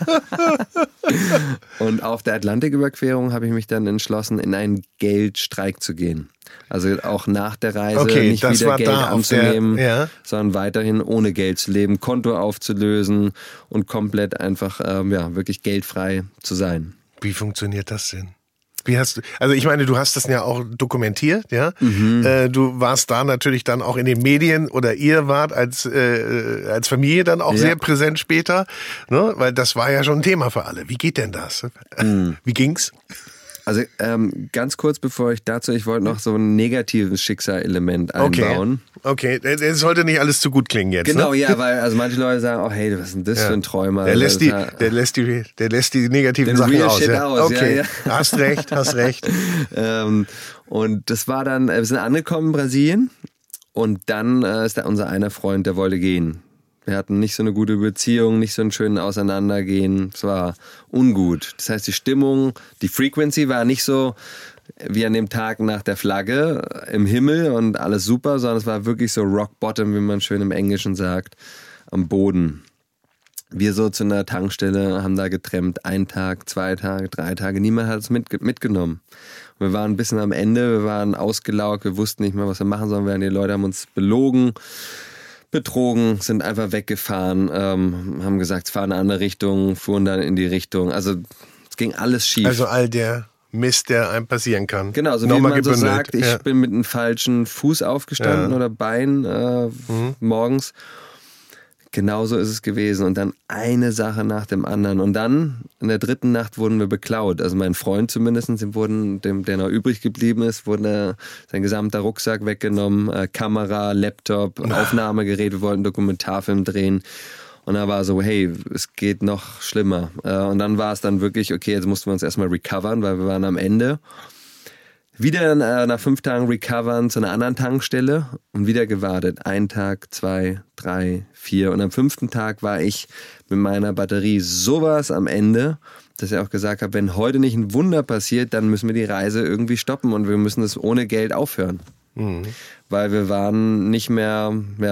Und auf der Atlantiküberquerung habe ich mich dann entschlossen, in einen Geldstreik zu gehen. Also auch nach der Reise nicht wieder Geld anzunehmen, sondern weiterhin ohne Geld zu leben, Konto aufzulösen und komplett einfach wirklich geldfrei zu sein. Wie funktioniert das denn? Also ich meine, du hast das ja auch dokumentiert, ja. Du warst da natürlich dann auch in den Medien oder ihr wart als Familie dann auch sehr präsent später, ne? Weil das war ja schon ein Thema für alle. Wie geht denn das? Wie ging's? Also ganz kurz bevor ich wollte noch so ein negatives Schicksalelement einbauen. Okay, das sollte nicht alles zu gut klingen jetzt. Genau, ne? ja, weil also manche Leute sagen, oh hey, was ist denn das für ein Träumer? Der lässt die negativen Sachen aus. Okay, ja. Hast recht. Und das war dann, wir sind angekommen in Brasilien und dann ist da unser einer Freund, der wollte gehen. Wir hatten nicht so eine gute Beziehung, nicht so einen schönen Auseinandergehen. Es war ungut. Das heißt, die Stimmung, die Frequency war nicht so wie an dem Tag nach der Flagge im Himmel und alles super, sondern es war wirklich so Rock Bottom, wie man schön im Englischen sagt, am Boden. Wir so zu einer Tankstelle haben da getrennt, 1 Tag, 2 Tage, 3 Tage. Niemand hat es mitgenommen. Wir waren ein bisschen am Ende, wir waren ausgelaugt, wir wussten nicht mehr, was wir machen sollen. Die Leute haben uns betrogen, sind einfach weggefahren, haben gesagt, es fahren in eine andere Richtung, fuhren dann in die Richtung. Also es ging alles schief. Also all der Mist, der einem passieren kann. Genau, so wie man so sagt, ich bin mit einem falschen Fuß aufgestanden oder Bein morgens. Genauso ist es gewesen. Und dann eine Sache nach dem anderen. Und dann, in der 3. Nacht, wurden wir beklaut. Also mein Freund zumindest, der noch übrig geblieben ist, wurde sein gesamter Rucksack weggenommen, Kamera, Laptop, Aufnahmegerät. Wir wollten einen Dokumentarfilm drehen. Und da war so, hey, es geht noch schlimmer. Und dann war es dann wirklich, okay, jetzt mussten wir uns erstmal recovern, weil wir waren am Ende. Wieder nach 5 Tagen recovern zu einer anderen Tankstelle und wieder gewartet. 1 Tag, 2, 3, 4. Und am 5. Tag war ich mit meiner Batterie sowas am Ende, dass ich auch gesagt habe, wenn heute nicht ein Wunder passiert, dann müssen wir die Reise irgendwie stoppen und wir müssen es ohne Geld aufhören. Weil wir waren nicht mehr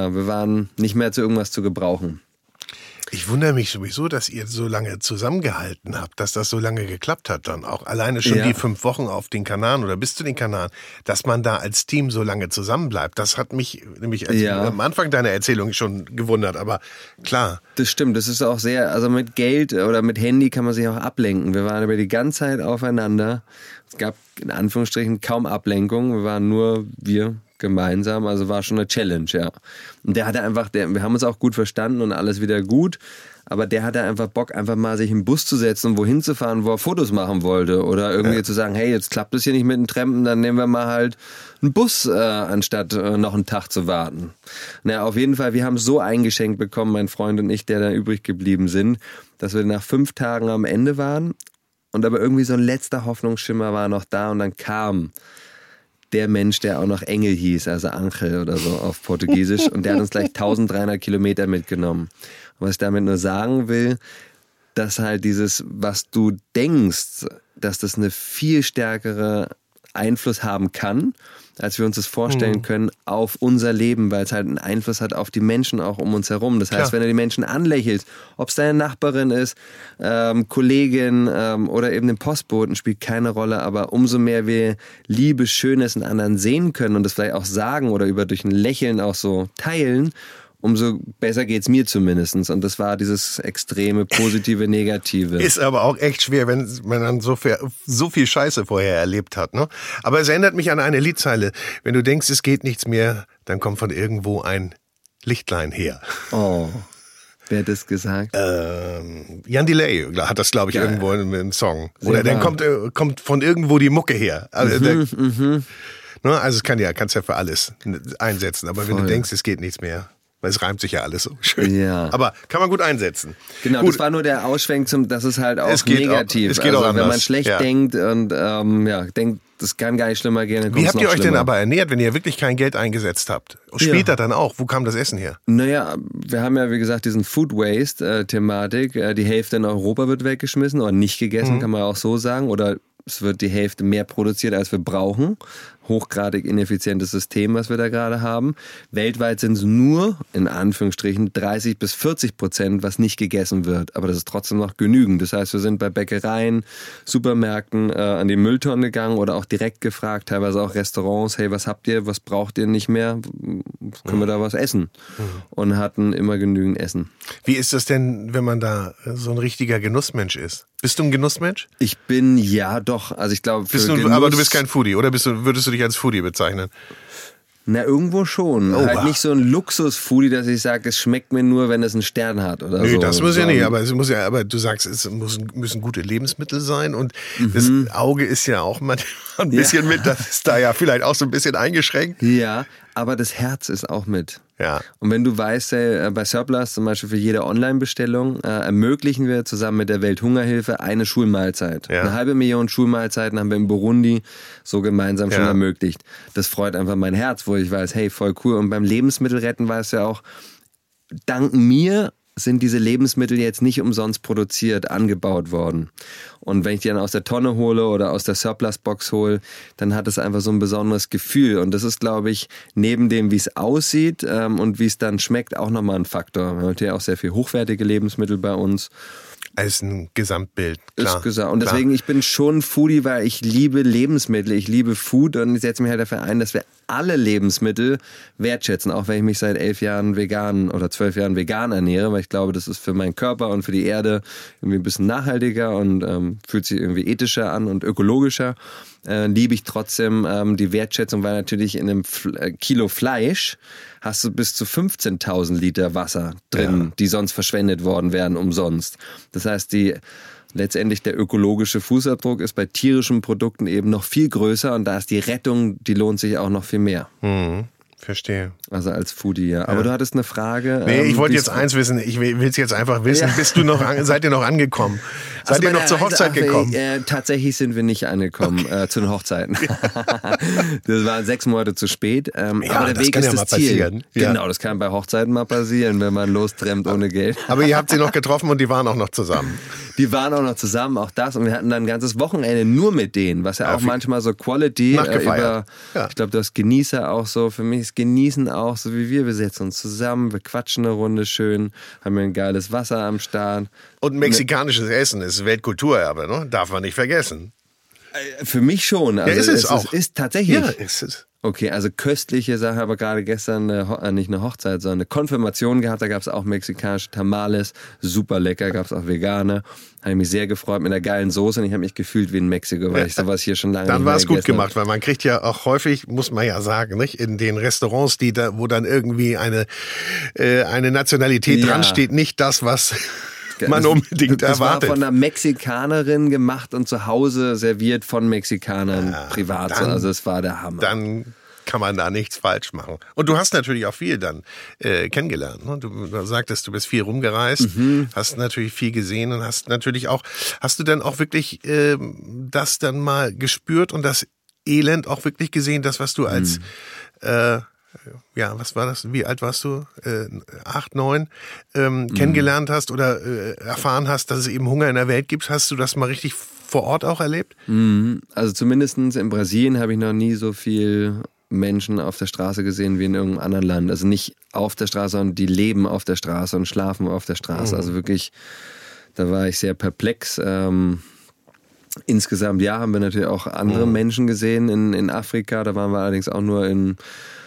zu irgendwas zu gebrauchen. Ich wundere mich sowieso, dass ihr so lange zusammengehalten habt, dass das so lange geklappt hat dann auch. Alleine schon die 5 Wochen auf den Kanaren oder bis zu den Kanaren, dass man da als Team so lange zusammenbleibt. Das hat mich nämlich am Anfang deiner Erzählung schon gewundert, aber klar. Das stimmt, das ist auch sehr, also mit Geld oder mit Handy kann man sich auch ablenken. Wir waren über die ganze Zeit aufeinander. Es gab in Anführungsstrichen kaum Ablenkung. Wir waren nur wir gemeinsam, also war schon eine Challenge, ja. Und der hatte einfach, wir haben uns auch gut verstanden und alles wieder gut, aber der hatte einfach Bock, einfach mal sich im Bus zu setzen und wohin zu fahren, wo er Fotos machen wollte oder irgendwie zu sagen, hey, jetzt klappt es hier nicht mit den Trampen, dann nehmen wir mal halt einen Bus, anstatt noch einen Tag zu warten. Naja, auf jeden Fall, wir haben so eingeschenkt bekommen, mein Freund und ich, der da übrig geblieben sind, dass wir nach 5 Tagen am Ende waren und aber irgendwie so ein letzter Hoffnungsschimmer war noch da und dann kam der Mensch, der auch noch Engel hieß, also Angel oder so auf Portugiesisch und der hat uns gleich 1300 Kilometer mitgenommen. Und was ich damit nur sagen will, dass halt dieses, was du denkst, dass das eine viel stärkere Einfluss haben kann, als wir uns das vorstellen können, auf unser Leben, weil es halt einen Einfluss hat auf die Menschen auch um uns herum. Das heißt, wenn du die Menschen anlächelst, ob es deine Nachbarin ist, Kollegin oder eben den Postboten, spielt keine Rolle, aber umso mehr wir Liebe, Schönes in anderen sehen können und das vielleicht auch sagen oder durch ein Lächeln auch so teilen, umso besser geht's mir zumindest. Und das war dieses extreme Positive, Negative. Ist aber auch echt schwer, wenn man dann so viel Scheiße vorher erlebt hat. Ne? Aber es erinnert mich an eine Liedzeile. Wenn du denkst, es geht nichts mehr, dann kommt von irgendwo ein Lichtlein her. Oh, wer hat das gesagt? Jan Delay hat das, glaube ich, irgendwo im Song. Oder dann kommt von irgendwo die Mucke her. Also, also kannst ja für alles einsetzen. Aber wenn du denkst, es geht nichts mehr. Weil es reimt sich ja alles so schön. Ja. Aber kann man gut einsetzen. Genau, gut. Das war nur der Ausschwenk dass es halt auch negativ. Es geht auch anders. Wenn man schlecht denkt und denkt, das kann gar nicht schlimmer gehen. Dann Wie habt ihr euch denn aber ernährt, wenn ihr wirklich kein Geld eingesetzt habt? Später dann auch. Wo kam das Essen her? Naja, wir haben ja, wie gesagt, diesen Food Waste-Thematik. Die Hälfte in Europa wird weggeschmissen oder nicht gegessen, kann man auch so sagen. Oder es wird die Hälfte mehr produziert, als wir brauchen. Hochgradig ineffizientes System, was wir da gerade haben. Weltweit sind es nur, in Anführungsstrichen, 30-40%, was nicht gegessen wird. Aber das ist trotzdem noch genügend. Das heißt, wir sind bei Bäckereien, Supermärkten an die Mülltonne gegangen oder auch direkt gefragt, teilweise auch Restaurants, hey, was habt ihr, was braucht ihr nicht mehr? Können wir da was essen? Und hatten immer genügend Essen. Wie ist das denn, wenn man da so ein richtiger Genussmensch ist? Bist du ein Genussmensch? Ich bin, ja doch. Also ich glaube, aber du bist kein Foodie, oder würdest du dich als Foodie bezeichnen? Na, irgendwo schon. Halt nicht so ein Luxus-Foodie, dass ich sage, es schmeckt mir nur, wenn es einen Stern hat oder so. Nee, das muss ja nicht, aber du sagst, müssen gute Lebensmittel sein und das Auge ist ja auch manchmal ein bisschen mit, das ist da ja vielleicht auch so ein bisschen eingeschränkt. Ja, aber das Herz ist auch mit. Ja. Und wenn du weißt, bei Surplus zum Beispiel für jede Online-Bestellung ermöglichen wir zusammen mit der Welthungerhilfe eine Schulmahlzeit. Ja. 500.000 Schulmahlzeiten haben wir in Burundi so gemeinsam schon ermöglicht. Das freut einfach mein Herz, wo ich weiß, hey, voll cool. Und beim Lebensmittelretten weiß ja auch, dank mir sind diese Lebensmittel jetzt nicht umsonst produziert, angebaut worden. Und wenn ich die dann aus der Tonne hole oder aus der Surplus-Box hole, dann hat es einfach so ein besonderes Gefühl. Und das ist, glaube ich, neben dem, wie es aussieht und wie es dann schmeckt, auch nochmal ein Faktor. Wir haben ja auch sehr viel hochwertige Lebensmittel bei uns. Als ein Gesamtbild, klar. Und deswegen, ich bin schon Foodie, weil ich liebe Lebensmittel, ich liebe Food und ich setze mich halt dafür ein, dass wir alle Lebensmittel wertschätzen, auch wenn ich mich seit 11 Jahren vegan oder 12 Jahren vegan ernähre, weil ich glaube, das ist für meinen Körper und für die Erde irgendwie ein bisschen nachhaltiger und fühlt sich irgendwie ethischer an und ökologischer. Liebe ich trotzdem die Wertschätzung, weil natürlich in einem Kilo Fleisch hast du bis zu 15.000 Liter Wasser drin, die sonst verschwendet worden wären umsonst. Das heißt, letztendlich der ökologische Fußabdruck ist bei tierischen Produkten eben noch viel größer und da ist die Rettung, die lohnt sich auch noch viel mehr. Verstehe. Also als Foodie, ja. Aber du hattest eine Frage. Nee, ich wollte jetzt eins wissen. Ich will es jetzt einfach wissen. Seid ihr noch angekommen? Seid ihr noch zur Hochzeit gekommen? Tatsächlich sind wir nicht angekommen zu den Hochzeiten. Das waren 6 Monate zu spät. Aber der Weg ist das Ziel. Passieren. Genau, das kann bei Hochzeiten mal passieren, wenn man lostrennt ohne Geld. Aber ihr habt sie noch getroffen und die waren auch noch zusammen. Die waren auch noch zusammen, auch das. Und wir hatten dann ein ganzes Wochenende nur mit denen, was ja auch manchmal so Quality über, ich glaube, das Genießer auch so. Für mich ist Genießen auch so wie wir. Wir setzen uns zusammen, wir quatschen eine Runde schön, haben ein geiles Wasser am Start. Und mexikanisches Essen ist Weltkulturerbe, ne? Darf man nicht vergessen. Für mich schon. Also ist es auch. Ist tatsächlich. Ja, ist es. Okay, also köstliche Sache, aber gerade gestern nicht eine Hochzeit, sondern eine Konfirmation gehabt. Da gab es auch mexikanische Tamales, super lecker, gab es auch vegane. Habe ich mich sehr gefreut mit einer geilen Soße und ich habe mich gefühlt wie in Mexiko, weil ich sowas hier schon lange dann nicht mehr war es gut gegessen gemacht, weil man kriegt ja auch häufig, muss man ja sagen, nicht in den Restaurants, wo dann irgendwie eine Nationalität dran steht, nicht das, was man unbedingt das erwartet. War von einer Mexikanerin gemacht und zu Hause serviert von Mexikanern privat. Also es war der Hammer. Dann kann man da nichts falsch machen. Und du hast natürlich auch viel dann kennengelernt. Ne? Du sagtest, du bist viel rumgereist, hast natürlich viel gesehen und hast du dann auch wirklich das dann mal gespürt und das Elend auch wirklich gesehen, das, was du als was war das? Wie alt warst du? 8, 9 kennengelernt hast oder erfahren hast, dass es eben Hunger in der Welt gibt. Hast du das mal richtig vor Ort auch erlebt? Also zumindest in Brasilien habe ich noch nie so viel Menschen auf der Straße gesehen wie in irgendeinem anderen Land. Also nicht auf der Straße, sondern die leben auf der Straße und schlafen auf der Straße. Also wirklich, da war ich sehr perplex. Insgesamt, haben wir natürlich auch andere Menschen gesehen in Afrika. Da waren wir allerdings auch nur in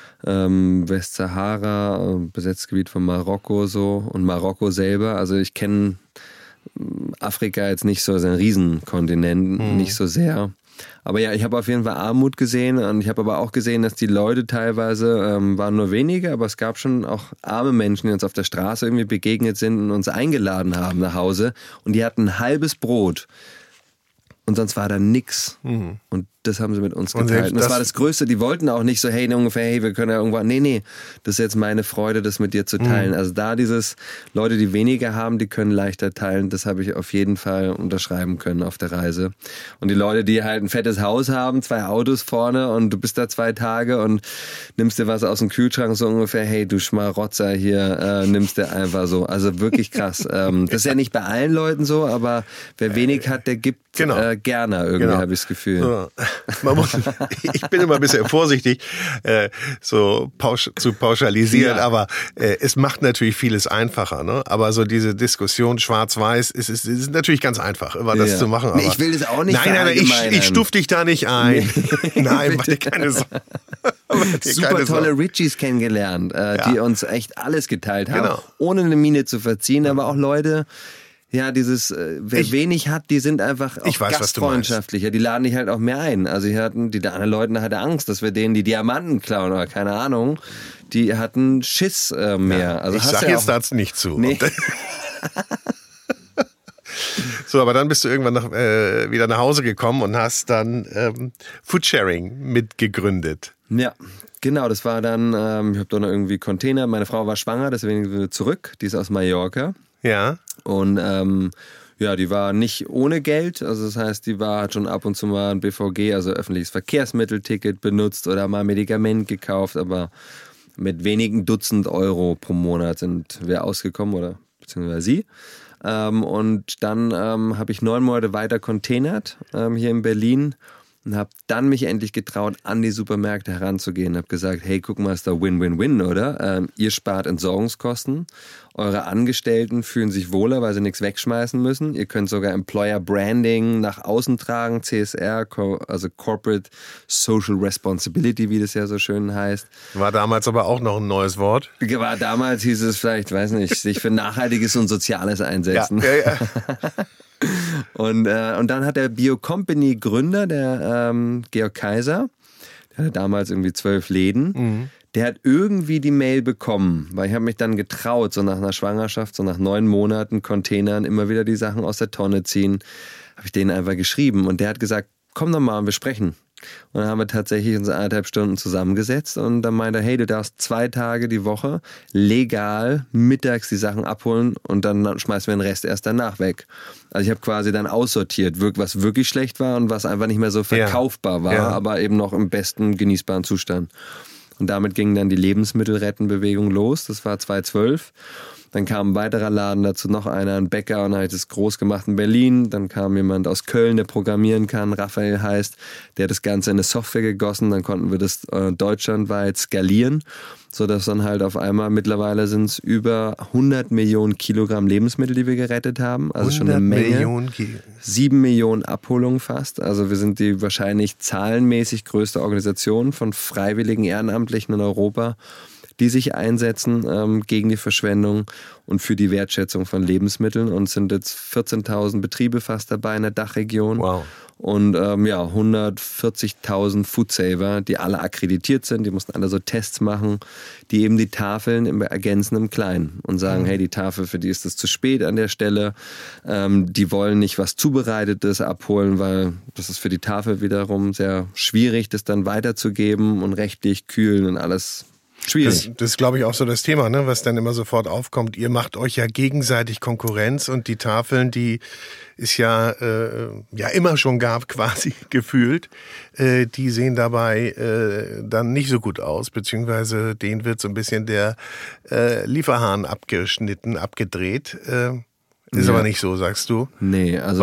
Westsahara, besetztes Gebiet von Marokko so und Marokko selber. Also ich kenne Afrika jetzt nicht so, ist ein Riesenkontinent, nicht so sehr. Aber ja, ich habe auf jeden Fall Armut gesehen und ich habe aber auch gesehen, dass die Leute teilweise, waren nur wenige, aber es gab schon auch arme Menschen, die uns auf der Straße irgendwie begegnet sind und uns eingeladen haben nach Hause und die hatten ein halbes Brot. Und sonst war da nix. Und das haben sie mit uns geteilt. Und das war das Größte. Die wollten auch nicht so, wir können ja irgendwann, nee, das ist jetzt meine Freude, das mit dir zu teilen. Also da Leute, die weniger haben, die können leichter teilen. Das habe ich auf jeden Fall unterschreiben können auf der Reise. Und die Leute, die halt ein fettes Haus haben, 2 Autos vorne und du bist da 2 Tage und nimmst dir was aus dem Kühlschrank so ungefähr, hey, du Schmarotzer hier, nimmst dir einfach so. Also wirklich krass. Das ist ja nicht bei allen Leuten so, aber wer wenig hat, der gibt gerne irgendwie, habe ich das Gefühl. Ja. Ich bin immer ein bisschen vorsichtig, zu pauschalisieren, aber es macht natürlich vieles einfacher. Ne? Aber so diese Diskussion schwarz-weiß ist natürlich ganz einfach, immer das zu machen. Aber ich will das auch nicht Nein, ich stufe dich da nicht ein. Nein, mach dir keine Sorgen. Super tolle Richies kennengelernt, die uns echt alles geteilt haben, ohne eine Miene zu verziehen, aber auch Leute, wer wenig hat, die sind einfach auch gastfreundschaftlicher. Die laden dich halt auch mehr ein. Also die anderen Leute hatten Angst, dass wir denen die Diamanten klauen oder keine Ahnung. Die hatten Schiss mehr. Ja, also ich sag jetzt dazu nicht zu. Nee. So, aber dann bist du irgendwann wieder nach Hause gekommen und hast dann Foodsharing mitgegründet. Ja, genau. Das war dann, ich habe da noch irgendwie Container. Meine Frau war schwanger, deswegen sind wir zurück. Die ist aus Mallorca. Ja. Und die war nicht ohne Geld, also das heißt, hat schon ab und zu mal ein BVG, also öffentliches Verkehrsmittelticket benutzt oder mal Medikament gekauft, aber mit wenigen Dutzend Euro pro Monat sind wir ausgekommen oder beziehungsweise sie. Und dann habe ich 9 Monate weiter containert hier in Berlin und habe dann mich endlich getraut, an die Supermärkte heranzugehen. Habe gesagt, hey, guck mal, ist da Win-Win-Win, oder? Ihr spart Entsorgungskosten, eure Angestellten fühlen sich wohler, weil sie nichts wegschmeißen müssen. Ihr könnt sogar Employer Branding nach außen tragen, CSR, also Corporate Social Responsibility, wie das ja so schön heißt. War damals aber auch noch ein neues Wort. Damals hieß es vielleicht, weiß nicht, sich für Nachhaltiges und Soziales einsetzen. Ja. Und dann hat der Bio-Company Gründer, der Georg Kaiser, der hatte damals irgendwie 12 Läden, der hat irgendwie die Mail bekommen, weil ich habe mich dann getraut, so nach einer Schwangerschaft, so nach 9 Monaten Containern, immer wieder die Sachen aus der Tonne ziehen, habe ich denen einfach geschrieben und der hat gesagt, komm doch mal und wir sprechen. Und dann haben wir tatsächlich uns 1,5 Stunden zusammengesetzt und dann meinte er, hey, du darfst 2 Tage die Woche legal mittags die Sachen abholen und dann schmeißen wir den Rest erst danach weg. Also ich habe quasi dann aussortiert, was wirklich schlecht war und was einfach nicht mehr so verkaufbar war, aber eben noch im besten genießbaren Zustand. Und damit ging dann die Lebensmittelrettenbewegung los, das war 2012. Dann kam ein weiterer Laden dazu, noch einer, ein Bäcker, und dann habe ich das groß gemacht in Berlin. Dann kam jemand aus Köln, der programmieren kann, Raphael heißt, der hat das Ganze in eine Software gegossen. Dann konnten wir das deutschlandweit skalieren, sodass dann halt auf einmal mittlerweile sind es über 100 Millionen Kilogramm Lebensmittel, die wir gerettet haben. Also schon eine Menge. 7 Millionen Abholungen fast. Also wir sind die wahrscheinlich zahlenmäßig größte Organisation von freiwilligen Ehrenamtlichen in Europa, die sich einsetzen gegen die Verschwendung und für die Wertschätzung von Lebensmitteln. Und sind jetzt 14.000 Betriebe fast dabei in der Dachregion. Wow. Und 140.000 Foodsaver, die alle akkreditiert sind. Die mussten alle so Tests machen, die eben die Tafeln ergänzen im Kleinen und sagen, hey, die Tafel, für die ist es zu spät an der Stelle. Die wollen nicht was Zubereitetes abholen, weil das ist für die Tafel wiederum sehr schwierig, das dann weiterzugeben und rechtlich kühlen und alles. Schwierig. Das ist, glaube ich, auch so das Thema, ne, was dann immer sofort aufkommt. Ihr macht euch ja gegenseitig Konkurrenz und die Tafeln, die es ja immer schon gab, quasi gefühlt, die sehen dabei dann nicht so gut aus, beziehungsweise denen wird so ein bisschen der Lieferhahn abgedreht. Ist aber nicht so, sagst du? Nee, also...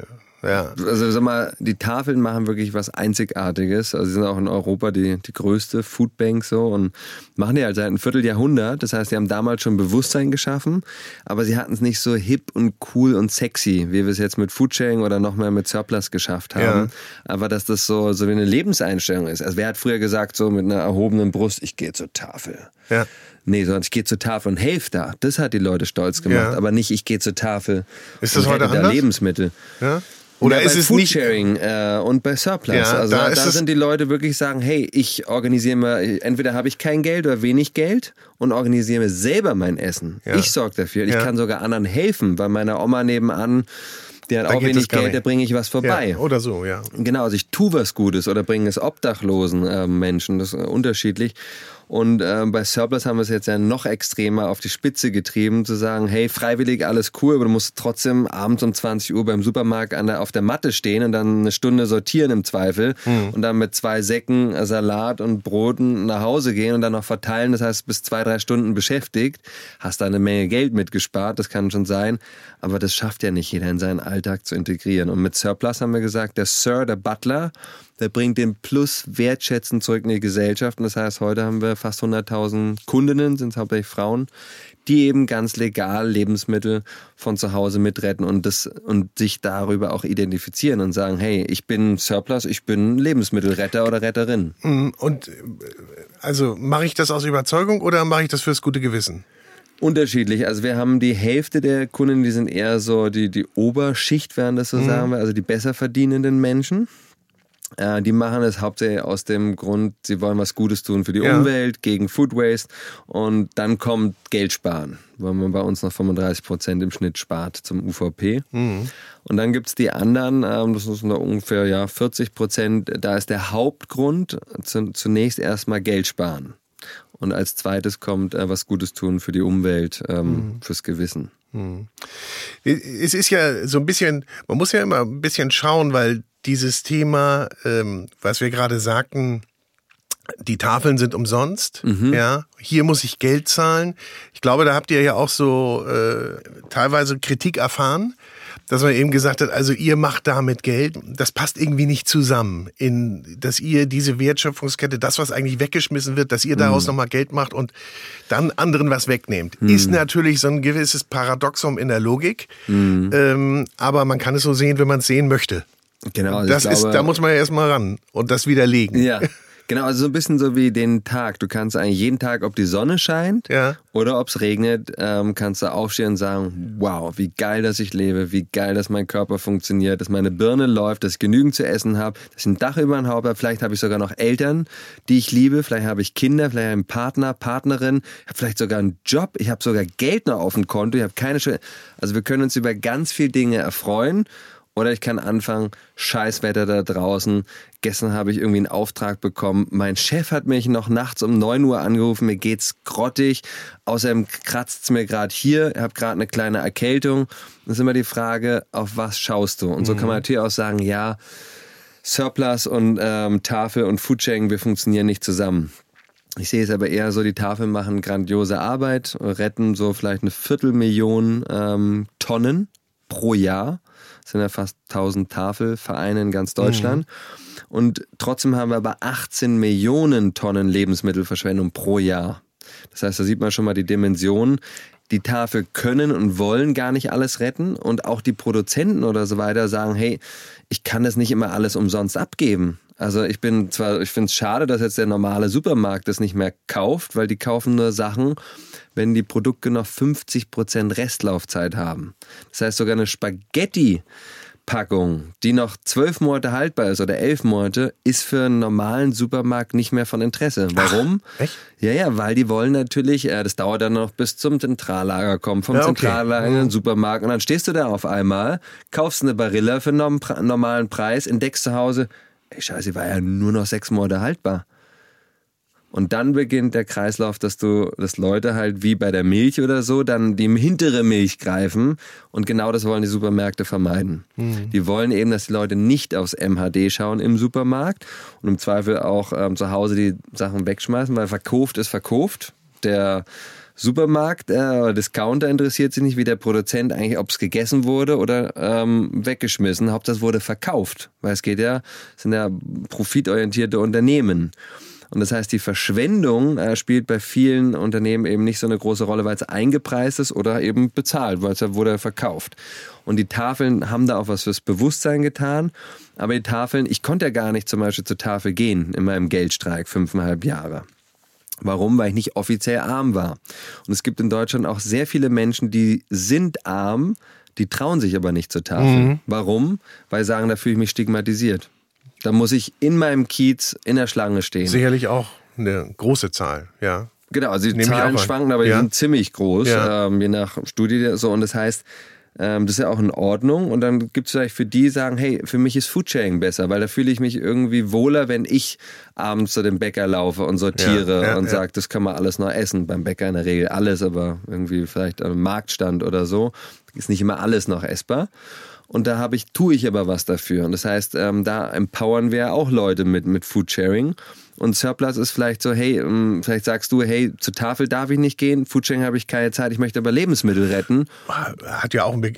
Ja. Also sag mal, die Tafeln machen wirklich was Einzigartiges. Also sie sind auch in Europa die größte Foodbank so und machen die halt seit einem Vierteljahrhundert. Das heißt, sie haben damals schon Bewusstsein geschaffen, aber sie hatten es nicht so hip und cool und sexy, wie wir es jetzt mit Foodsharing oder noch mehr mit Surplus geschafft haben. Ja. Aber dass das so wie eine Lebenseinstellung ist. Also wer hat früher gesagt, so mit einer erhobenen Brust, ich gehe zur Tafel. Ja. Nee, sondern ich gehe zur Tafel und helfe da. Das hat die Leute stolz gemacht. Ja. Aber nicht, ich gehe zur Tafel ist das heute da anders? Lebensmittel. Ja. Oder ist es Foodsharing und bei Surplus. Ja, also da sind die Leute wirklich sagen, hey, ich organisiere mir, entweder habe ich kein Geld oder wenig Geld und organisiere mir selber mein Essen. Ja. Ich sorge dafür. Ich kann sogar anderen helfen, weil meine Oma nebenan, die hat auch wenig Geld, da bringe ich was vorbei. Ja, oder so, ja. Genau, also ich tue was Gutes oder bringe es obdachlosen Menschen. Das ist unterschiedlich. Und bei Surplus haben wir es jetzt ja noch extremer auf die Spitze getrieben, zu sagen, hey, freiwillig alles cool, aber du musst trotzdem abends um 20 Uhr beim Supermarkt auf der Matte stehen und dann eine Stunde sortieren im Zweifel und dann mit 2 Säcken Salat und Broten nach Hause gehen und dann noch verteilen. Das heißt, bis 2-3 Stunden beschäftigt, hast da eine Menge Geld mitgespart, das kann schon sein, aber das schafft ja nicht jeder in seinen Alltag zu integrieren. Und mit Surplus haben wir gesagt, der Sir, der Butler, der bringt den Plus wertschätzend zurück in die Gesellschaft. Und das heißt, heute haben wir fast 100.000 Kundinnen, sind es hauptsächlich Frauen, die eben ganz legal Lebensmittel von zu Hause mitretten und sich darüber auch identifizieren und sagen, hey, ich bin Surplus, ich bin Lebensmittelretter oder Retterin. Und also mache ich das aus Überzeugung oder mache ich das fürs gute Gewissen? Unterschiedlich. Also wir haben die Hälfte der Kunden, die sind eher so die Oberschicht, werden das so sagen wir, also die besser verdienenden Menschen. Die machen es hauptsächlich aus dem Grund, sie wollen was Gutes tun für die Umwelt, gegen Food Waste und dann kommt Geld sparen, weil man bei uns noch 35% im Schnitt spart zum UVP. Und dann gibt es die anderen, das ist noch ungefähr 40%, da ist der Hauptgrund zunächst erstmal Geld sparen. Und als zweites kommt was Gutes tun für die Umwelt, fürs Gewissen. Es ist ja so ein bisschen, man muss ja immer ein bisschen schauen, weil dieses Thema, was wir gerade sagten, die Tafeln sind umsonst, ja, hier muss ich Geld zahlen. Ich glaube, da habt ihr ja auch so teilweise Kritik erfahren, dass man eben gesagt hat, also ihr macht damit Geld, das passt irgendwie nicht zusammen, dass ihr diese Wertschöpfungskette, das, was eigentlich weggeschmissen wird, dass ihr daraus nochmal Geld macht und dann anderen was wegnehmt. Ist natürlich so ein gewisses Paradoxum in der Logik, aber man kann es so sehen, wenn man es sehen möchte. Genau, also da muss man ja erstmal ran und das widerlegen. Ja. Genau, also so ein bisschen so wie den Tag. Du kannst eigentlich jeden Tag, ob die Sonne scheint oder ob es regnet, kannst du aufstehen und sagen, wow, wie geil, dass ich lebe, wie geil, dass mein Körper funktioniert, dass meine Birne läuft, dass ich genügend zu essen habe, dass ich ein Dach über den Haupt habe, vielleicht habe ich sogar noch Eltern, die ich liebe, vielleicht habe ich Kinder, vielleicht habe ich einen Partner, Partnerin, ich habe vielleicht sogar einen Job, ich habe sogar Geld noch auf dem Konto, ich habe keine Schuld. Also wir können uns über ganz viele Dinge erfreuen. Oder ich kann anfangen, Scheißwetter da draußen. Gestern habe ich irgendwie einen Auftrag bekommen. Mein Chef hat mich noch nachts um 9 Uhr angerufen. Mir geht's grottig. Außerdem kratzt's mir gerade hier. Ich habe gerade eine kleine Erkältung. Das ist immer die Frage, auf was schaust du? Und so kann man natürlich auch sagen, ja, Surplus und Tafel und Foodsharing, wir funktionieren nicht zusammen. Ich sehe es aber eher so, die Tafeln machen grandiose Arbeit, retten so vielleicht 250.000 Tonnen pro Jahr. Das sind ja fast 1000 Tafelvereine in ganz Deutschland. Und trotzdem haben wir aber 18 Millionen Tonnen Lebensmittelverschwendung pro Jahr. Das heißt, da sieht man schon mal die Dimension. Die Tafel können und wollen gar nicht alles retten. Und auch die Produzenten oder so weiter sagen, hey, ich kann das nicht immer alles umsonst abgeben. Also ich finde es schade, dass jetzt der normale Supermarkt das nicht mehr kauft, weil die kaufen nur Sachen, wenn die Produkte noch 50% Restlaufzeit haben. Das heißt, sogar eine Spaghetti-Packung, die noch 12 Monate haltbar ist oder 11 Monate, ist für einen normalen Supermarkt nicht mehr von Interesse. Warum? Ach, echt? Ja, weil die wollen natürlich, das dauert dann noch bis zum Zentrallager kommen, vom Zentrallager in den Supermarkt und dann stehst du da auf einmal, kaufst eine Barilla für einen normalen Preis, entdeckst zu Hause, ey Scheiße, die war ja nur noch 6 Monate haltbar. Und dann beginnt der Kreislauf, dass Leute halt wie bei der Milch oder so dann die hintere Milch greifen und genau das wollen die Supermärkte vermeiden. Die wollen eben, dass die Leute nicht aufs MHD schauen im Supermarkt und im Zweifel auch zu Hause die Sachen wegschmeißen, weil verkauft ist verkauft. Der Supermarkt, Discounter interessiert sich nicht, wie der Produzent eigentlich, ob es gegessen wurde oder weggeschmissen. Hauptsache es wurde verkauft, weil sind ja profitorientierte Unternehmen. Und das heißt, die Verschwendung spielt bei vielen Unternehmen eben nicht so eine große Rolle, weil es eingepreist ist oder eben bezahlt, weil es ja wurde verkauft. Und die Tafeln haben da auch was fürs Bewusstsein getan. Aber die Tafeln, ich konnte ja gar nicht zum Beispiel zur Tafel gehen in meinem Geldstreik 5,5 Jahre. Warum? Weil ich nicht offiziell arm war. Und es gibt in Deutschland auch sehr viele Menschen, die sind arm, die trauen sich aber nicht zur Tafel. Warum? Weil sie sagen, da fühle ich mich stigmatisiert. Da muss ich in meinem Kiez in der Schlange stehen. Sicherlich auch eine große Zahl, ja. Genau, also die Zahlen schwanken, aber die sind ziemlich groß, je nach Studie. So. Und das heißt, das ist ja auch in Ordnung. Und dann gibt es vielleicht für die, sagen, hey, für mich ist Foodsharing besser, weil da fühle ich mich irgendwie wohler, wenn ich abends zu dem Bäcker laufe und sortiere und sage, das kann man alles noch essen. Beim Bäcker in der Regel alles, aber irgendwie vielleicht am Marktstand oder so ist nicht immer alles noch essbar. Und da tue ich aber was dafür. Und das heißt, da empowern wir auch Leute mit Foodsharing. Und Surplus ist vielleicht so, hey, vielleicht sagst du, hey, zur Tafel darf ich nicht gehen, Foodsharing habe ich keine Zeit, ich möchte aber Lebensmittel retten. Hat ja auch und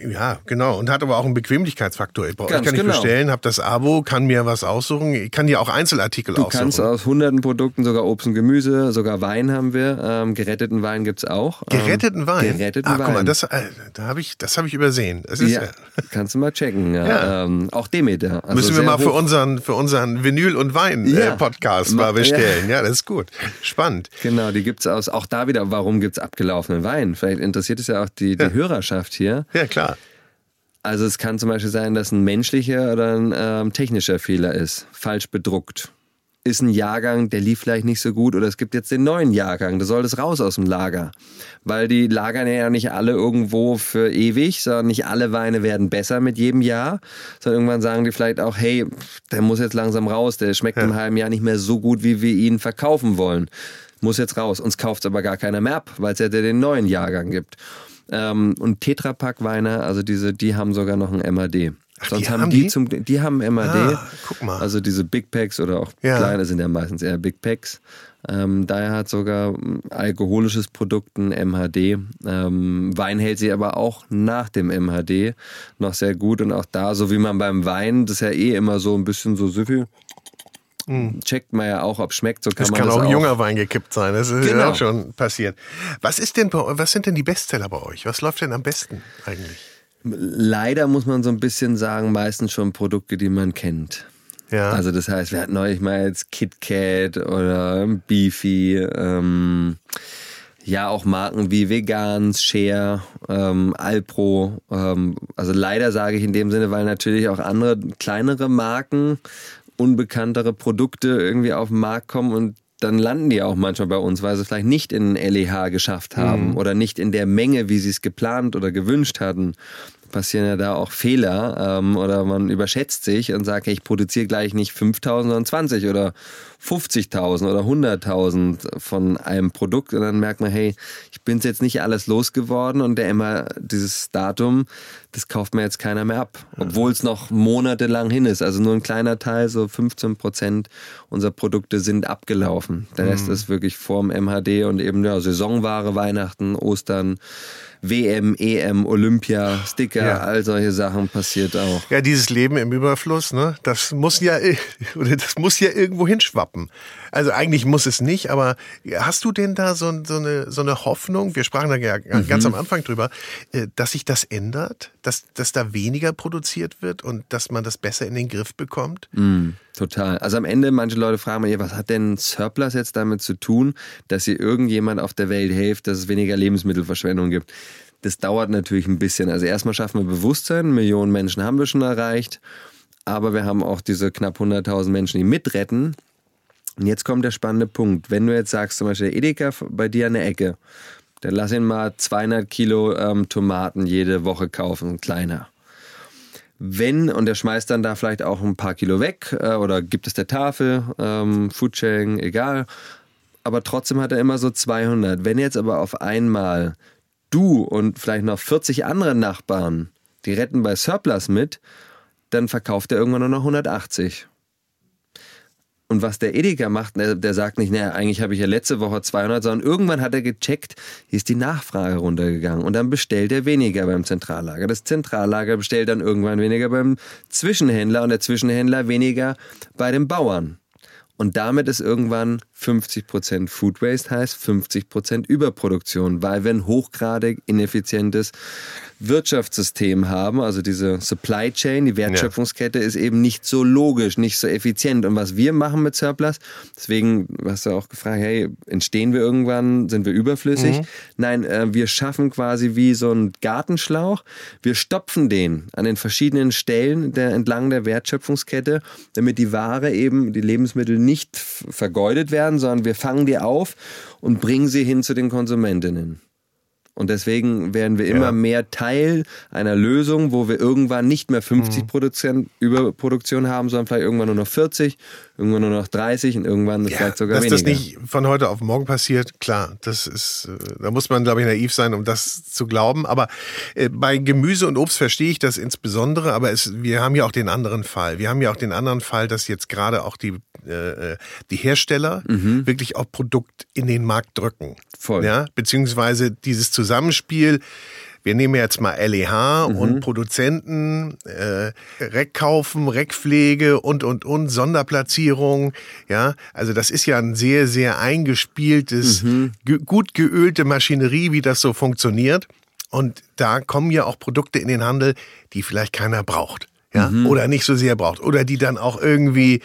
hat aber auch einen Bequemlichkeitsfaktor. Ich kann nicht bestellen, habe das Abo, kann mir was aussuchen, ich kann ja auch Einzelartikel aussuchen. Du kannst aus hunderten Produkten sogar Obst und Gemüse, sogar Wein haben wir, geretteten Wein gibt's auch. Geretteten Wein? Geretteten Wein. Guck mal, das habe ich übersehen. Das ist, kannst du mal checken. Ja. Auch Demeter. Also müssen wir mal für unseren Vinyl- und Wein-Podcast mal bestellen. Ja, das ist gut. Spannend. Genau, die gibt's auch da wieder, warum gibt's abgelaufenen Wein? Vielleicht interessiert es ja auch die Hörerschaft hier. Ja, klar. Also es kann zum Beispiel sein, dass ein menschlicher oder ein technischer Fehler ist. Falsch bedruckt. Ist ein Jahrgang, der lief vielleicht nicht so gut oder es gibt jetzt den neuen Jahrgang, da soll das raus aus dem Lager. Weil die lagern ja nicht alle irgendwo für ewig, sondern nicht alle Weine werden besser mit jedem Jahr, sondern irgendwann sagen die vielleicht auch, hey, der muss jetzt langsam raus, der schmeckt im halben Jahr nicht mehr so gut, wie wir ihn verkaufen wollen. Muss jetzt raus. Uns kauft es aber gar keiner mehr ab, weil es ja den neuen Jahrgang gibt. Und Tetrapack-Weine, also die haben sogar noch ein MHD. Sonst haben die haben MHD, guck mal. Also diese Big Packs oder auch kleine sind ja meistens eher Big Packs. Daher hat sogar alkoholisches Produkt ein MHD. Wein hält sich aber auch nach dem MHD noch sehr gut und auch da, so wie man beim Wein, das ist ja immer so ein bisschen so süffig. Checkt man ja auch, ob schmeckt. So kann auch ein junger Wein gekippt sein. Das ist ja auch schon passiert. Was sind denn die Bestseller bei euch? Was läuft denn am besten eigentlich? Leider muss man so ein bisschen sagen, meistens schon Produkte, die man kennt. Ja. Also das heißt, wir hatten neulich mal jetzt KitKat oder Beefy, auch Marken wie Vegans, Share, Alpro. Also leider sage ich in dem Sinne, weil natürlich auch andere kleinere Marken, unbekanntere Produkte irgendwie auf den Markt kommen und dann landen die auch manchmal bei uns, weil sie vielleicht nicht in LEH geschafft haben oder nicht in der Menge, wie sie es geplant oder gewünscht hatten. passieren ja da auch Fehler oder man überschätzt sich und sagt, hey, ich produziere gleich nicht 5.000, sondern 20 oder 50.000 oder 100.000 von einem Produkt und dann merkt man, hey, ich bin jetzt nicht alles losgeworden und dieses Datum, das kauft mir jetzt keiner mehr ab, obwohl es noch monatelang hin ist. Also nur ein kleiner Teil, so 15% unserer Produkte sind abgelaufen. Der Rest ist wirklich vorm MHD und eben Saisonware, Weihnachten, Ostern, WM, EM, Olympia, Sticker, all solche Sachen passiert auch. Ja, dieses Leben im Überfluss, ne, das muss ja irgendwo hinschwappen. Also eigentlich muss es nicht, aber hast du denn da so eine Hoffnung? Wir sprachen da ja ganz am Anfang drüber, dass sich das ändert, dass da weniger produziert wird und dass man das besser in den Griff bekommt? Total. Also am Ende, manche Leute fragen mich, was hat denn Surplus jetzt damit zu tun, dass hier irgendjemand auf der Welt hilft, dass es weniger Lebensmittelverschwendung gibt? Das dauert natürlich ein bisschen. Also erstmal schaffen wir Bewusstsein, Millionen Menschen haben wir schon erreicht, aber wir haben auch diese knapp 100.000 Menschen, die mitretten. Und jetzt kommt der spannende Punkt. Wenn du jetzt sagst, zum Beispiel der Edeka bei dir an der Ecke, dann lass ihn mal 200 Kilo Tomaten jede Woche kaufen, ein kleiner. Und der schmeißt dann da vielleicht auch ein paar Kilo weg oder gibt es der Tafel, Foodsharing, egal. Aber trotzdem hat er immer so 200. Wenn jetzt aber auf einmal du und vielleicht noch 40 andere Nachbarn, die retten bei Surplus mit, dann verkauft er irgendwann nur noch 180. Und was der Edeka macht, der sagt nicht, naja, eigentlich habe ich ja letzte Woche 200, sondern irgendwann hat er gecheckt, hier ist die Nachfrage runtergegangen. Und dann bestellt er weniger beim Zentrallager. Das Zentrallager bestellt dann irgendwann weniger beim Zwischenhändler und der Zwischenhändler weniger bei den Bauern. Und damit ist irgendwann 50% Food Waste, heißt 50% Überproduktion, weil wir ein hochgradig ineffizientes Wirtschaftssystem haben, also diese Supply Chain, die Wertschöpfungskette ist eben nicht so logisch, nicht so effizient. Und was wir machen mit Surplus, deswegen hast du auch gefragt, hey, entstehen wir irgendwann, sind wir überflüssig? Nein, wir schaffen quasi wie so einen Gartenschlauch, wir stopfen den an den verschiedenen Stellen entlang der Wertschöpfungskette, damit die Ware eben, die Lebensmittel nicht vergeudet werden, sondern wir fangen die auf und bringen sie hin zu den Konsumentinnen. Und deswegen werden wir immer mehr Teil einer Lösung, wo wir irgendwann nicht mehr 50% Überproduktion haben, sondern vielleicht irgendwann nur noch 40, irgendwann nur noch 30 und irgendwann vielleicht sogar weniger. Dass das nicht von heute auf morgen passiert, klar, das ist, da muss man, glaube ich, naiv sein, um das zu glauben. Aber bei Gemüse und Obst verstehe ich das insbesondere, aber wir haben ja auch den anderen Fall. Wir haben ja auch den anderen Fall, dass jetzt gerade auch die Hersteller wirklich auch Produkt in den Markt drücken. Voll. Ja, beziehungsweise dieses Zusammenspiel, wir nehmen jetzt mal LEH und Produzenten, Reckkaufen, Reckpflege und, Sonderplatzierung. Ja, also das ist ja ein sehr, sehr eingespieltes, gut geölte Maschinerie, wie das so funktioniert. Und da kommen ja auch Produkte in den Handel, die vielleicht keiner braucht. Ja, oder nicht so sehr braucht. Oder die dann auch irgendwie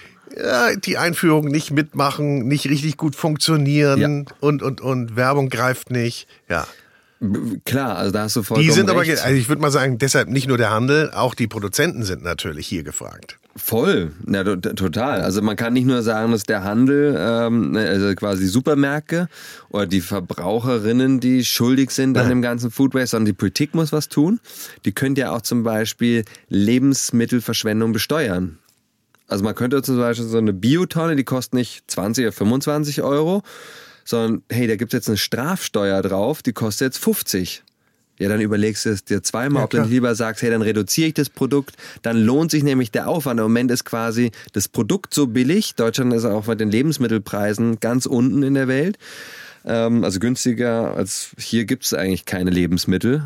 die Einführung nicht mitmachen, nicht richtig gut funktionieren und Werbung greift nicht. Ja. Klar, also da hast du vollkommen recht. Die sind aber, also ich würde mal sagen, deshalb nicht nur der Handel, auch die Produzenten sind natürlich hier gefragt. Voll, ja, total. Also man kann nicht nur sagen, dass der Handel, also quasi die Supermärkte oder die Verbraucherinnen, die schuldig sind an dem ganzen Food Waste, sondern die Politik muss was tun. Die könnte ja auch zum Beispiel Lebensmittelverschwendung besteuern. Also man könnte zum Beispiel so eine Biotonne, die kostet nicht 20 oder 25 Euro, sondern hey, da gibt es jetzt eine Strafsteuer drauf, die kostet jetzt 50. Ja, dann überlegst du es dir zweimal, ob du nicht lieber sagst, hey, dann reduziere ich das Produkt, dann lohnt sich nämlich der Aufwand. Im Moment ist quasi das Produkt so billig, Deutschland ist auch mit den Lebensmittelpreisen ganz unten in der Welt, also günstiger als hier gibt es eigentlich keine Lebensmittel.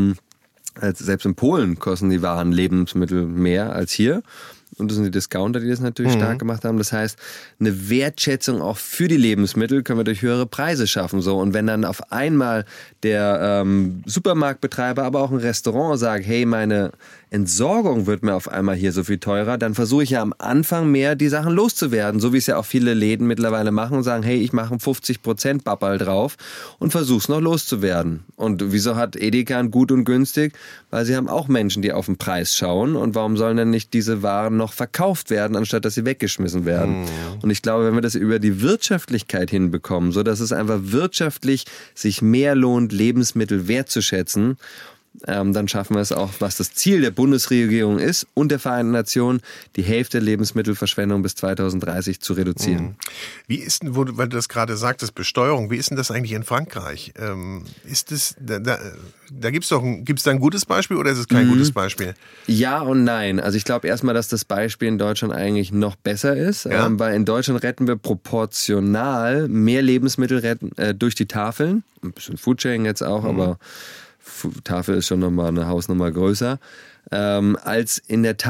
Selbst in Polen kosten die Waren Lebensmittel mehr als hier. Und das sind die Discounter, die das natürlich stark gemacht haben. Das heißt, eine Wertschätzung auch für die Lebensmittel können wir durch höhere Preise schaffen. So. Und wenn dann auf einmal der Supermarktbetreiber, aber auch ein Restaurant sagt, hey, meine Entsorgung wird mir auf einmal hier so viel teurer, dann versuche ich ja am Anfang mehr die Sachen loszuwerden. So wie es ja auch viele Läden mittlerweile machen und sagen, hey, ich mache einen 50% Babbel drauf und versuche es noch loszuwerden. Und wieso hat Edeka ein gut und günstig? Weil sie haben auch Menschen, die auf den Preis schauen. Und warum sollen denn nicht diese Waren noch verkauft werden, anstatt dass sie weggeschmissen werden? Und ich glaube, wenn wir das über die Wirtschaftlichkeit hinbekommen, so dass es einfach wirtschaftlich sich mehr lohnt, Lebensmittel wertzuschätzen, dann schaffen wir es auch, was das Ziel der Bundesregierung ist und der Vereinten Nationen, die Hälfte der Lebensmittelverschwendung bis 2030 zu reduzieren. Wie ist denn, weil du das gerade sagtest, Besteuerung, wie ist denn das eigentlich in Frankreich? Ist das, da gibt's da ein gutes Beispiel oder ist es kein gutes Beispiel? Ja und nein. Also ich glaube erstmal, dass das Beispiel in Deutschland eigentlich noch besser ist, weil in Deutschland retten wir proportional mehr Lebensmittel durch die Tafeln. Ein bisschen Foodsharing jetzt auch, aber Tafel ist schon nochmal eine Hausnummer größer, als in den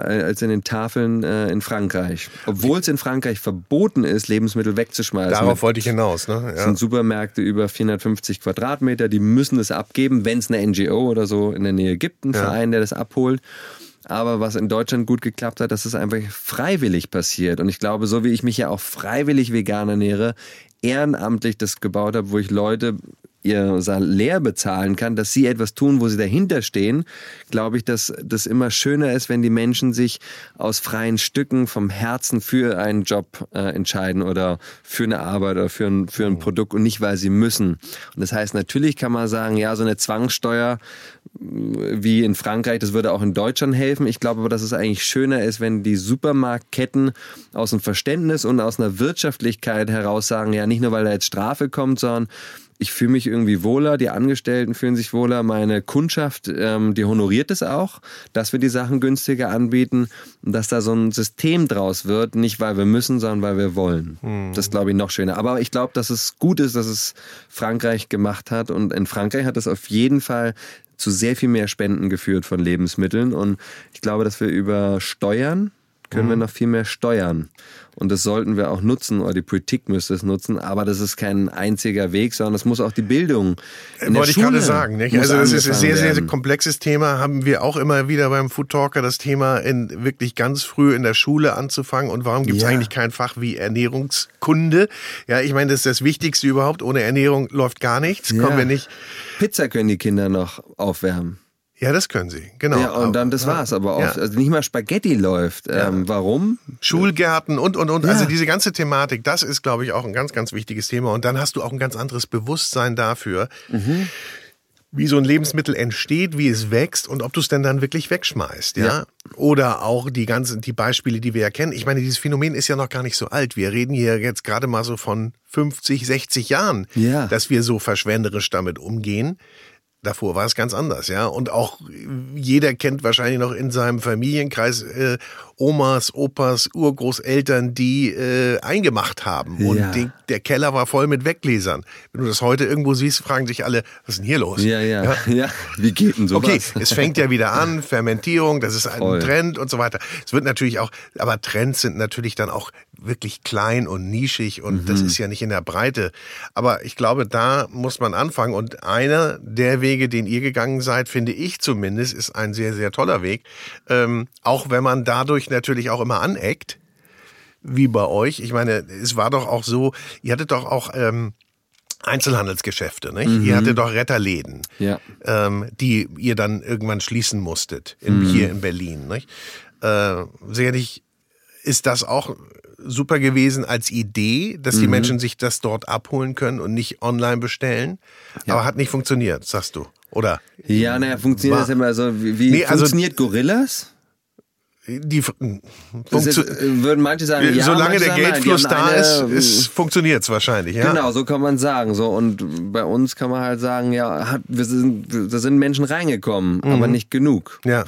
Tafeln in Frankreich. Obwohl es in Frankreich verboten ist, Lebensmittel wegzuschmeißen. Darauf wollte ich hinaus. Ne? Ja. Das sind Supermärkte über 450 Quadratmeter, die müssen es abgeben, wenn es eine NGO oder so in der Nähe gibt, einen Verein, der das abholt. Aber was in Deutschland gut geklappt hat, dass es einfach freiwillig passiert. Und ich glaube, so wie ich mich ja auch freiwillig vegan ernähre, ehrenamtlich das gebaut habe, wo ich Leute ihr Salär bezahlen kann, dass sie etwas tun, wo sie dahinter stehen, glaube ich, dass das immer schöner ist, wenn die Menschen sich aus freien Stücken vom Herzen für einen Job entscheiden oder für eine Arbeit oder für ein Produkt und nicht, weil sie müssen. Und das heißt, natürlich kann man sagen, ja, so eine Zwangssteuer wie in Frankreich, das würde auch in Deutschland helfen. Ich glaube aber, dass es eigentlich schöner ist, wenn die Supermarktketten aus dem Verständnis und aus einer Wirtschaftlichkeit heraus sagen, ja, nicht nur, weil da jetzt Strafe kommt, sondern ich fühle mich irgendwie wohler, die Angestellten fühlen sich wohler, meine Kundschaft, die honoriert es auch, dass wir die Sachen günstiger anbieten und dass da so ein System draus wird, nicht weil wir müssen, sondern weil wir wollen. Das glaube ich noch schöner. Aber ich glaube, dass es gut ist, dass es Frankreich gemacht hat und in Frankreich hat es auf jeden Fall zu sehr viel mehr Spenden geführt von Lebensmitteln und ich glaube, dass wir über Steuern können wir noch viel mehr steuern. Und das sollten wir auch nutzen, oder die Politik müsste es nutzen, aber das ist kein einziger Weg, sondern es muss auch die Bildung in der Wollte Schule. Wollte ich gerade sagen, nicht? Also das ist ein sehr, sehr komplexes Thema, haben wir auch immer wieder beim Food Talker, das Thema in wirklich ganz früh in der Schule anzufangen und warum gibt es eigentlich kein Fach wie Ernährungskunde? Ja, ich meine, das ist das Wichtigste überhaupt, ohne Ernährung läuft gar nichts, kommen wir nicht. Pizza können die Kinder noch aufwärmen. Ja, das können sie, genau. Ja, und dann das war's, aber oft, also nicht mal Spaghetti läuft. Warum? Schulgärten und. Also diese ganze Thematik, das ist, glaube ich, auch ein ganz, ganz wichtiges Thema. Und dann hast du auch ein ganz anderes Bewusstsein dafür, wie so ein Lebensmittel entsteht, wie es wächst und ob du es denn dann wirklich wegschmeißt, ja? Oder auch die Beispiele, die wir ja kennen. Ich meine, dieses Phänomen ist ja noch gar nicht so alt. Wir reden hier jetzt gerade mal so von 50, 60 Jahren, dass wir so verschwenderisch damit umgehen. Davor war es ganz anders, ja. Und auch jeder kennt wahrscheinlich noch in seinem Familienkreis Omas, Opas, Urgroßeltern, die eingemacht haben. Und der Keller war voll mit Weggläsern. Wenn du das heute irgendwo siehst, fragen sich alle, was ist denn hier los? Ja. Wie geht denn sowas? Okay, es fängt ja wieder an, Fermentierung, das ist ein Trend und so weiter. Es wird natürlich auch, aber Trends sind natürlich dann auch wirklich klein und nischig und das ist ja nicht in der Breite. Aber ich glaube, da muss man anfangen und einer der Wege, den ihr gegangen seid, finde ich zumindest, ist ein sehr, sehr toller Weg. Auch wenn man dadurch natürlich auch immer aneckt, wie bei euch. Ich meine, es war doch auch so, ihr hattet doch auch Einzelhandelsgeschäfte, nicht? Ihr hattet doch Retterläden, die ihr dann irgendwann schließen musstet, hier in Berlin, nicht? Sicherlich ist das auch super gewesen als Idee, dass die Menschen sich das dort abholen können und nicht online bestellen. Aber hat nicht funktioniert, sagst du, oder? Ja, funktioniert das immer so, wie funktioniert Gorillas? Würden manche sagen, solange der Geldfluss da ist, funktioniert es wahrscheinlich, ja. Genau, so kann man sagen. So, und bei uns kann man halt sagen, da sind Menschen reingekommen, aber nicht genug. Ja.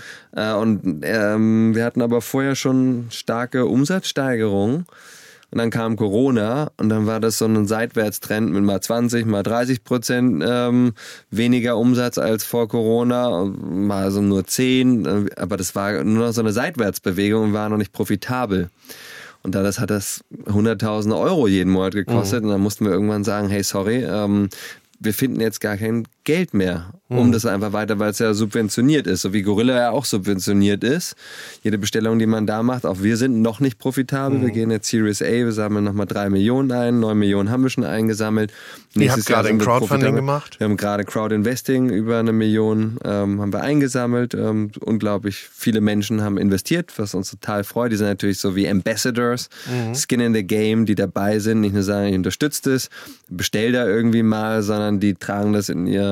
Wir hatten aber vorher schon starke Umsatzsteigerungen. Und dann kam Corona und dann war das so ein Seitwärtstrend mit mal 20, mal 30% weniger Umsatz als vor Corona, mal so nur 10, aber das war nur noch so eine Seitwärtsbewegung und war noch nicht profitabel. Und das hat das 100.000 € jeden Monat gekostet und dann mussten wir irgendwann sagen, hey, sorry, wir finden jetzt gar kein Geld mehr, um das einfach weiter, weil es ja subventioniert ist, so wie Gorilla ja auch subventioniert ist. Jede Bestellung, die man da macht, auch wir sind noch nicht profitabel. Wir gehen jetzt Series A, wir sammeln nochmal 3 Millionen ein, 9 Millionen haben wir schon eingesammelt. Ihr habt gerade ein Crowdfunding gemacht? Wir haben gerade Crowdinvesting, über 1 Million haben wir eingesammelt. Unglaublich viele Menschen haben investiert, was uns total freut. Die sind natürlich so wie Ambassadors, Skin in the Game, die dabei sind, nicht nur sagen, ich unterstütze das, bestell da irgendwie mal, sondern die tragen das in ihr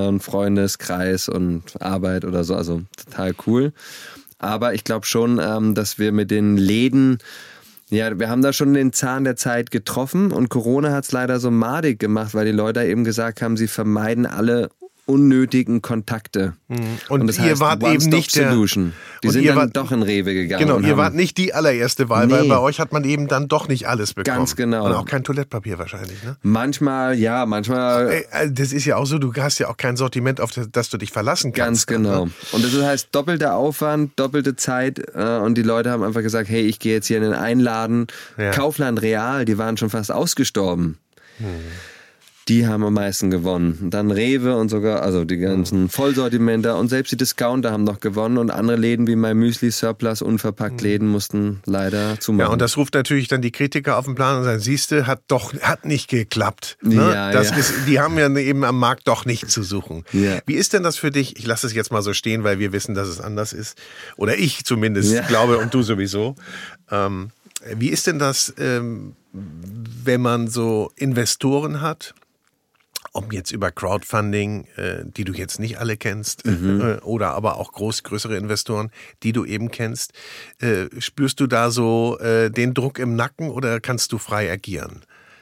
ein Freundeskreis und Arbeit oder so, also total cool. Aber ich glaube schon, dass wir mit den Läden, ja, wir haben da schon den Zahn der Zeit getroffen und Corona hat es leider so madig gemacht, weil die Leute eben gesagt haben, sie vermeiden alle unnötigen Kontakte. Und das heißt, ihr wart eben nicht der Solution. Die sind dann doch in Rewe gegangen. Genau, ihr wart nicht die allererste Wahl, weil bei euch hat man eben dann doch nicht alles bekommen. Ganz genau. Und auch kein Toilettpapier wahrscheinlich, ne? Manchmal, ja, manchmal. Das ist ja auch so, du hast ja auch kein Sortiment, auf das du dich verlassen kannst. Ganz genau. Und das heißt doppelter Aufwand, doppelte Zeit und die Leute haben einfach gesagt, hey, ich gehe jetzt hier in den Einladen. Ja. Kaufland, Real, die waren schon fast ausgestorben. Die haben am meisten gewonnen. Und dann Rewe und sogar, also die ganzen Vollsortimenter und selbst die Discounter haben noch gewonnen und andere Läden wie My Müsli, Surplus, unverpackt Läden mussten leider zumachen. Ja, und das ruft natürlich dann die Kritiker auf den Plan und sagen, siehste, hat nicht geklappt. Ne? Ja, die haben ja eben am Markt doch nicht zu suchen. Ja. Wie ist denn das für dich? Ich lasse es jetzt mal so stehen, weil wir wissen, dass es anders ist. Oder ich zumindest glaube und du sowieso. Wie ist denn das, wenn man so Investoren hat? Ob jetzt über Crowdfunding, die du jetzt nicht alle kennst, oder aber auch größere Investoren, die du eben kennst. Spürst du da so den Druck im Nacken oder kannst du frei agieren?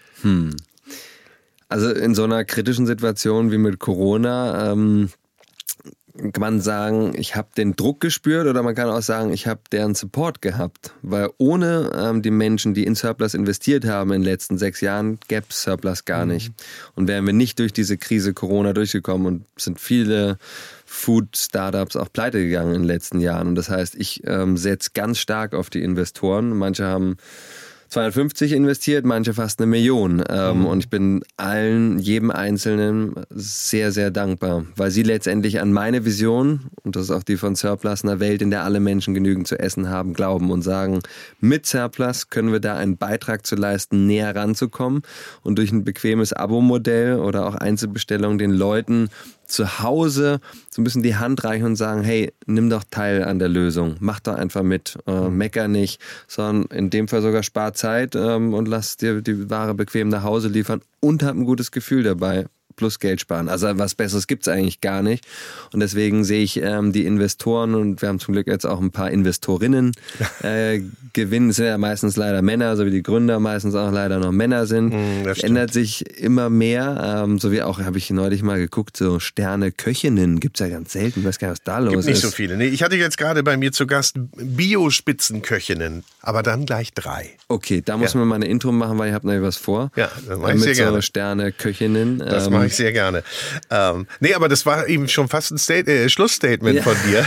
Also in so einer kritischen Situation wie mit Corona kann man sagen, ich habe den Druck gespürt oder man kann auch sagen, ich habe deren Support gehabt. Weil ohne die Menschen, die in Surplus investiert haben in den letzten 6 Jahren, gäbe es Surplus gar nicht. Und wären wir nicht durch diese Krise Corona durchgekommen und sind viele Food-Startups auch pleite gegangen in den letzten Jahren. Und das heißt, ich setze ganz stark auf die Investoren. Manche haben 250 investiert, manche fast 1 Million. Und ich bin jedem Einzelnen sehr, sehr dankbar, weil sie letztendlich an meine Vision, und das ist auch die von Surplus, einer Welt, in der alle Menschen genügend zu essen haben, glauben und sagen, mit Surplus können wir da einen Beitrag zu leisten, näher ranzukommen und durch ein bequemes Abo-Modell oder auch Einzelbestellung den Leuten zu Hause so ein bisschen die Hand reichen und sagen, hey, nimm doch teil an der Lösung, mach doch einfach mit, mecker nicht, sondern in dem Fall sogar spar Zeit und lass dir die Ware bequem nach Hause liefern und hab ein gutes Gefühl dabei. Plus Geld sparen. Also was Besseres gibt's eigentlich gar nicht. Und deswegen sehe ich die Investoren und wir haben zum Glück jetzt auch ein paar Investorinnen gewinnen. Es sind ja meistens leider Männer, so wie die Gründer meistens auch leider noch Männer sind. Ändert sich immer mehr. So wie auch, habe ich neulich mal geguckt, so Sterne-Köchinnen gibt's ja ganz selten. Ich weiß gar nicht, was da los ist. Gibt nicht so viele. Nee, ich hatte jetzt gerade bei mir zu Gast Bio-Spitzenköchinnen, aber dann gleich 3. Okay, da muss man mal eine Intro machen, weil ich habe noch was vor. Ja, das mache ich sehr gerne. Mit so Sterne-Köchinnen. Das mache ich sehr gerne. Nee, aber das war eben schon fast ein Schlussstatement von dir.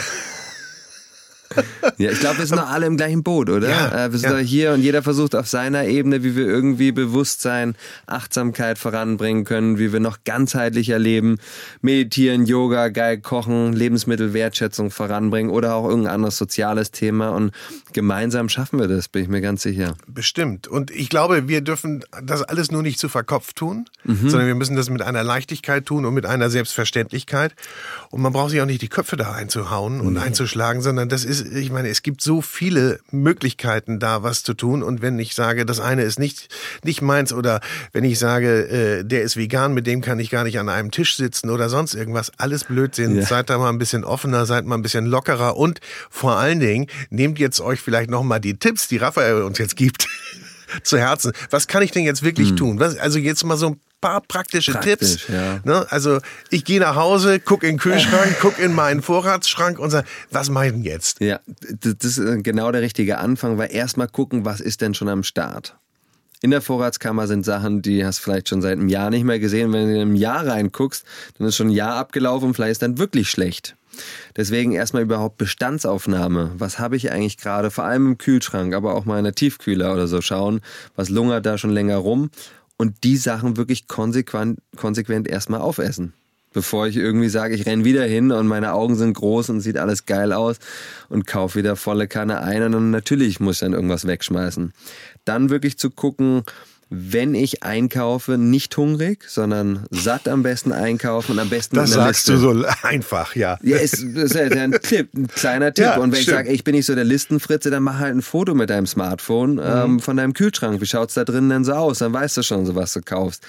Ja, ich glaube, wir sind doch alle im gleichen Boot, oder? Ja, wir sind doch hier und jeder versucht auf seiner Ebene, wie wir irgendwie Bewusstsein, Achtsamkeit voranbringen können, wie wir noch ganzheitlicher leben, meditieren, Yoga, geil kochen, Lebensmittelwertschätzung voranbringen oder auch irgendein anderes soziales Thema und gemeinsam schaffen wir das, bin ich mir ganz sicher. Bestimmt. Und ich glaube, wir dürfen das alles nur nicht zu verkopft tun, sondern wir müssen das mit einer Leichtigkeit tun und mit einer Selbstverständlichkeit. Und man braucht sich auch nicht die Köpfe da einzuhauen und einzuschlagen, sondern das ist, ich meine, es gibt so viele Möglichkeiten da, was zu tun. Und wenn ich sage, das eine ist nicht meins oder wenn ich sage, der ist vegan, mit dem kann ich gar nicht an einem Tisch sitzen oder sonst irgendwas, alles Blödsinn. Ja. Seid da mal ein bisschen offener, seid mal ein bisschen lockerer und vor allen Dingen nehmt jetzt euch vielleicht nochmal die Tipps, die Raphael uns jetzt gibt, zu Herzen. Was kann ich denn jetzt wirklich tun? Also jetzt mal so ein paar praktische Tipps. Ja. Ne? Also ich gehe nach Hause, gucke in den Kühlschrank, gucke in meinen Vorratsschrank und sage, was mache ich denn jetzt? Ja, das ist genau der richtige Anfang, weil erstmal gucken, was ist denn schon am Start. In der Vorratskammer sind Sachen, die hast du vielleicht schon seit einem Jahr nicht mehr gesehen. Wenn du in einem Jahr reinguckst, dann ist schon ein Jahr abgelaufen und vielleicht ist dann wirklich schlecht. Deswegen erstmal überhaupt Bestandsaufnahme. Was habe ich eigentlich gerade, vor allem im Kühlschrank, aber auch mal in der Tiefkühler oder so schauen, was lungert da schon länger rum und die Sachen wirklich konsequent erstmal aufessen. Bevor ich irgendwie sage, ich renne wieder hin und meine Augen sind groß und sieht alles geil aus und kaufe wieder volle Kanne ein und dann natürlich muss ich dann irgendwas wegschmeißen. Dann wirklich zu gucken, wenn ich einkaufe, nicht hungrig, sondern satt am besten einkaufen und am besten das in der Liste. Das sagst du so einfach, ja. Ja, das ist ja ein Tipp, ein kleiner Tipp. Ja, und wenn stimmt. ich sage, ich bin nicht so der Listenfritze, dann mach halt ein Foto mit deinem Smartphone von deinem Kühlschrank. Wie schaut's da drin denn so aus? Dann weißt du schon, so was du kaufst.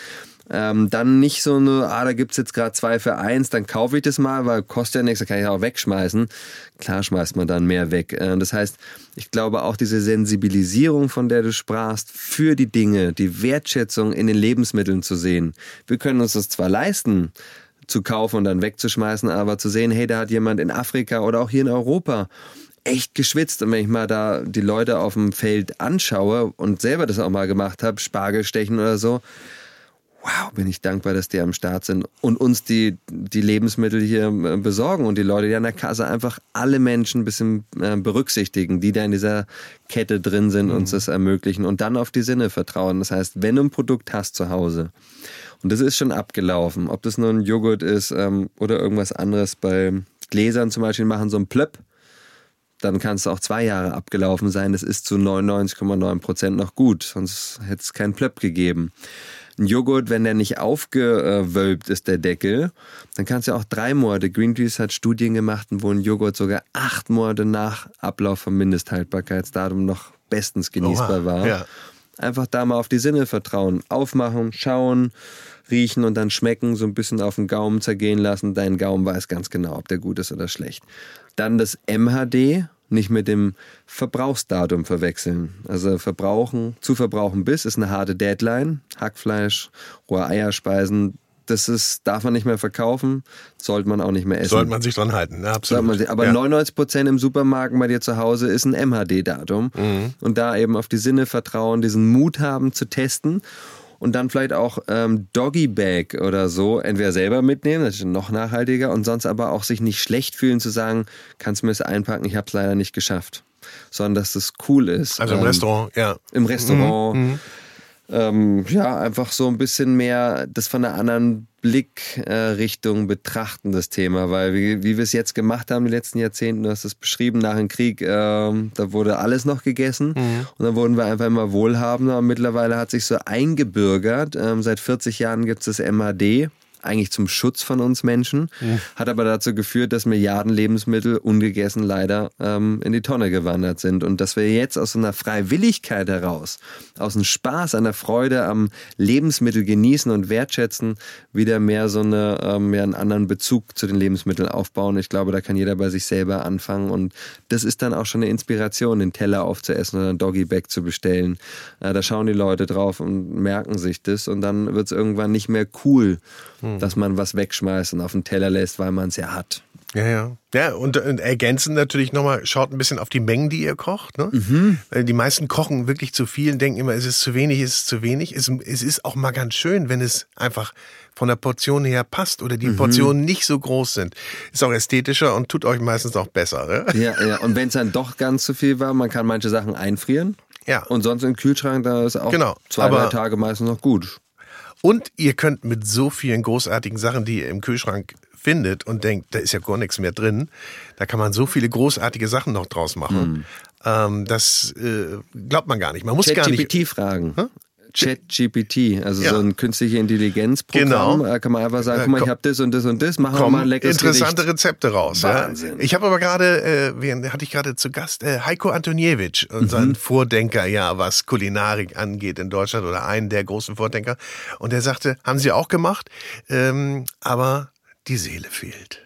Dann nicht so eine, da gibt es jetzt gerade 2 für 1, dann kaufe ich das mal, weil kostet ja nichts, dann kann ich auch wegschmeißen. Klar schmeißt man dann mehr weg. Das heißt, ich glaube auch diese Sensibilisierung, von der du sprachst, für die Dinge, die Wertschätzung in den Lebensmitteln zu sehen. Wir können uns das zwar leisten, zu kaufen und dann wegzuschmeißen, aber zu sehen, hey, da hat jemand in Afrika oder auch hier in Europa echt geschwitzt. Und wenn ich mal da die Leute auf dem Feld anschaue und selber das auch mal gemacht habe, Spargel stechen oder so, wow, bin ich dankbar, dass die am Start sind und uns die Lebensmittel hier besorgen und die Leute, die an der Kasse einfach alle Menschen ein bisschen berücksichtigen, die da in dieser Kette drin sind, uns das ermöglichen und dann auf die Sinne vertrauen. Das heißt, wenn du ein Produkt hast zu Hause und das ist schon abgelaufen, ob das nur ein Joghurt ist oder irgendwas anderes, bei Gläsern zum Beispiel machen so ein Plöpp, dann kann es auch 2 Jahre abgelaufen sein. Das ist zu 99,9% noch gut, sonst hätte es keinen Plöpp gegeben. Ein Joghurt, wenn der nicht aufgewölbt ist, der Deckel, dann kannst du auch 3 Monate. Greenpeace hat Studien gemacht, wo ein Joghurt sogar 8 Monate nach Ablauf vom Mindesthaltbarkeitsdatum noch bestens genießbar war. Ja. Einfach da mal auf die Sinne vertrauen. Aufmachen, schauen, riechen und dann schmecken, so ein bisschen auf den Gaumen zergehen lassen. Dein Gaumen weiß ganz genau, ob der gut ist oder schlecht. Dann das MHD, nicht mit dem Verbrauchsdatum verwechseln. Also zu verbrauchen bis ist eine harte Deadline. Hackfleisch, rohe Eierspeisen, darf man nicht mehr verkaufen, sollte man auch nicht mehr essen. Sollte man sich dran halten, ne? Absolut. Aber 99% im Supermarkt bei dir zu Hause ist ein MHD-Datum. Und da eben auf die Sinne vertrauen, diesen Mut haben zu testen. Und dann vielleicht auch Doggy Bag oder so, entweder selber mitnehmen, das ist noch nachhaltiger, und sonst aber auch sich nicht schlecht fühlen zu sagen, kannst du mir das einpacken, ich habe es leider nicht geschafft. Sondern dass das cool ist. Also im Restaurant, ja. Im Restaurant. Einfach so ein bisschen mehr das von einer anderen Blickrichtung betrachten, das Thema, weil wie wir es jetzt gemacht haben, die letzten Jahrzehnte, du hast es beschrieben, nach dem Krieg, da wurde alles noch gegessen und dann wurden wir einfach immer wohlhabender und mittlerweile hat sich so eingebürgert, seit 40 Jahren gibt es das MHD, eigentlich zum Schutz von uns Menschen, hat aber dazu geführt, dass Milliarden Lebensmittel ungegessen leider in die Tonne gewandert sind und dass wir jetzt aus so einer Freiwilligkeit heraus, aus einem Spaß, einer Freude am Lebensmittel genießen und wertschätzen, wieder mehr so einen anderen Bezug zu den Lebensmitteln aufbauen. Ich glaube, da kann jeder bei sich selber anfangen und das ist dann auch schon eine Inspiration, den Teller aufzuessen oder ein Doggy Bag zu bestellen. Da schauen die Leute drauf und merken sich das und dann wird es irgendwann nicht mehr cool, dass man was wegschmeißt und auf den Teller lässt, weil man es ja hat. Ja, und ergänzen natürlich nochmal, schaut ein bisschen auf die Mengen, die ihr kocht. Ne? Weil die meisten kochen wirklich zu viel und denken immer, es ist zu wenig, es ist zu wenig. Es ist auch mal ganz schön, wenn es einfach von der Portion her passt oder die Portionen nicht so groß sind. Ist auch ästhetischer und tut euch meistens auch besser. Ne? Ja, und wenn es dann doch ganz zu viel war, man kann manche Sachen einfrieren. Ja. Und sonst im Kühlschrank, da ist auch 2-3 Tage meistens noch gut. Und ihr könnt mit so vielen großartigen Sachen, die ihr im Kühlschrank findet und denkt, da ist ja gar nichts mehr drin, da kann man so viele großartige Sachen noch draus machen. Das glaubt man gar nicht. Man muss gar nicht. ChatGPT fragen. ChatGPT, also so ein künstliche Intelligenzprogramm. Da kann man einfach sagen, guck mal, ich habe das und das und das, machen wir mal ein leckeres interessante Gericht. Rezepte raus. Wahnsinn. Ja. Ich habe aber gerade, wen hatte ich gerade zu Gast? Heiko Antoniewicz, unseren Vordenker, was Kulinarik angeht in Deutschland oder einen der großen Vordenker. Und der sagte, haben Sie auch gemacht, aber die Seele fehlt.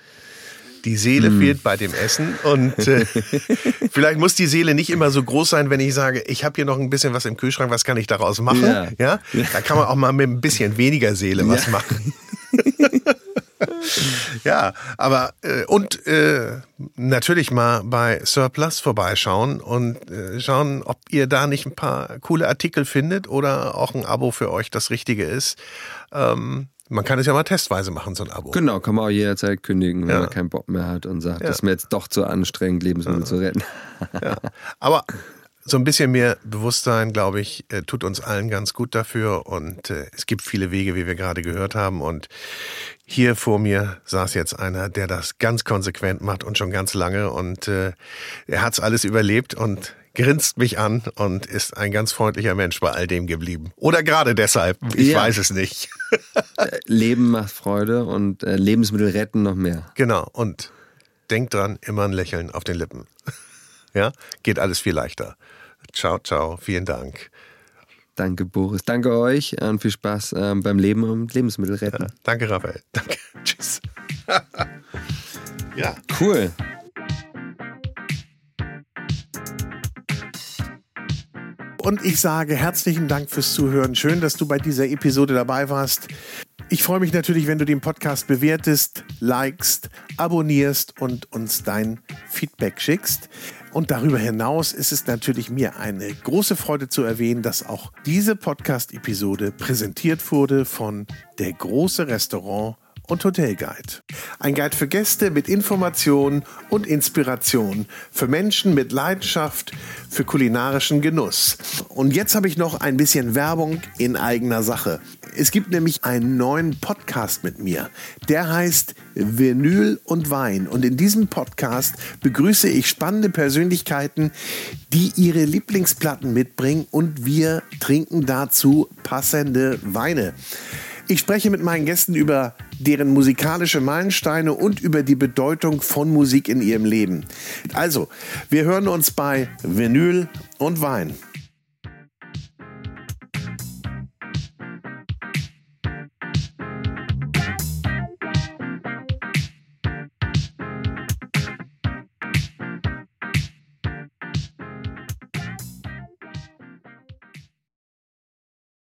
Die Seele fehlt bei dem Essen und vielleicht muss die Seele nicht immer so groß sein, wenn ich sage, ich habe hier noch ein bisschen was im Kühlschrank, was kann ich daraus machen? Ja? Da kann man auch mal mit ein bisschen weniger Seele was machen. Ja, aber natürlich mal bei Surplus vorbeischauen und schauen, ob ihr da nicht ein paar coole Artikel findet oder auch ein Abo für euch das Richtige ist. Man kann es ja mal testweise machen, so ein Abo. Genau, kann man auch jederzeit kündigen, wenn man keinen Bock mehr hat und sagt, das ist mir jetzt doch zu anstrengend, Lebensmittel zu retten. Aber so ein bisschen mehr Bewusstsein, glaube ich, tut uns allen ganz gut dafür und es gibt viele Wege, wie wir gerade gehört haben und hier vor mir saß jetzt einer, der das ganz konsequent macht und schon ganz lange und er hat's alles überlebt und grinst mich an und ist ein ganz freundlicher Mensch bei all dem geblieben. Oder gerade deshalb, ich weiß es nicht. Leben macht Freude und Lebensmittel retten noch mehr. Genau, und denkt dran, immer ein Lächeln auf den Lippen. Ja, geht alles viel leichter. Ciao, ciao, vielen Dank. Danke, Boris. Danke euch und viel Spaß beim Leben und Lebensmittel retten. Ja, danke, Raphael. Danke. Tschüss. Ja. Cool. Und ich sage herzlichen Dank fürs Zuhören. Schön, dass du bei dieser Episode dabei warst. Ich freue mich natürlich, wenn du den Podcast bewertest, likest, abonnierst und uns dein Feedback schickst. Und darüber hinaus ist es natürlich mir eine große Freude zu erwähnen, dass auch diese Podcast-Episode präsentiert wurde von Der große Restaurant und Hotelguide. Ein Guide für Gäste mit Informationen und Inspiration, für Menschen mit Leidenschaft für kulinarischen Genuss. Und jetzt habe ich noch ein bisschen Werbung in eigener Sache. Es gibt nämlich einen neuen Podcast mit mir. Der heißt Vinyl und Wein. Und in diesem Podcast begrüße ich spannende Persönlichkeiten, die ihre Lieblingsplatten mitbringen und wir trinken dazu passende Weine. Ich spreche mit meinen Gästen über deren musikalische Meilensteine und über die Bedeutung von Musik in ihrem Leben. Also, wir hören uns bei Vinyl und Wein.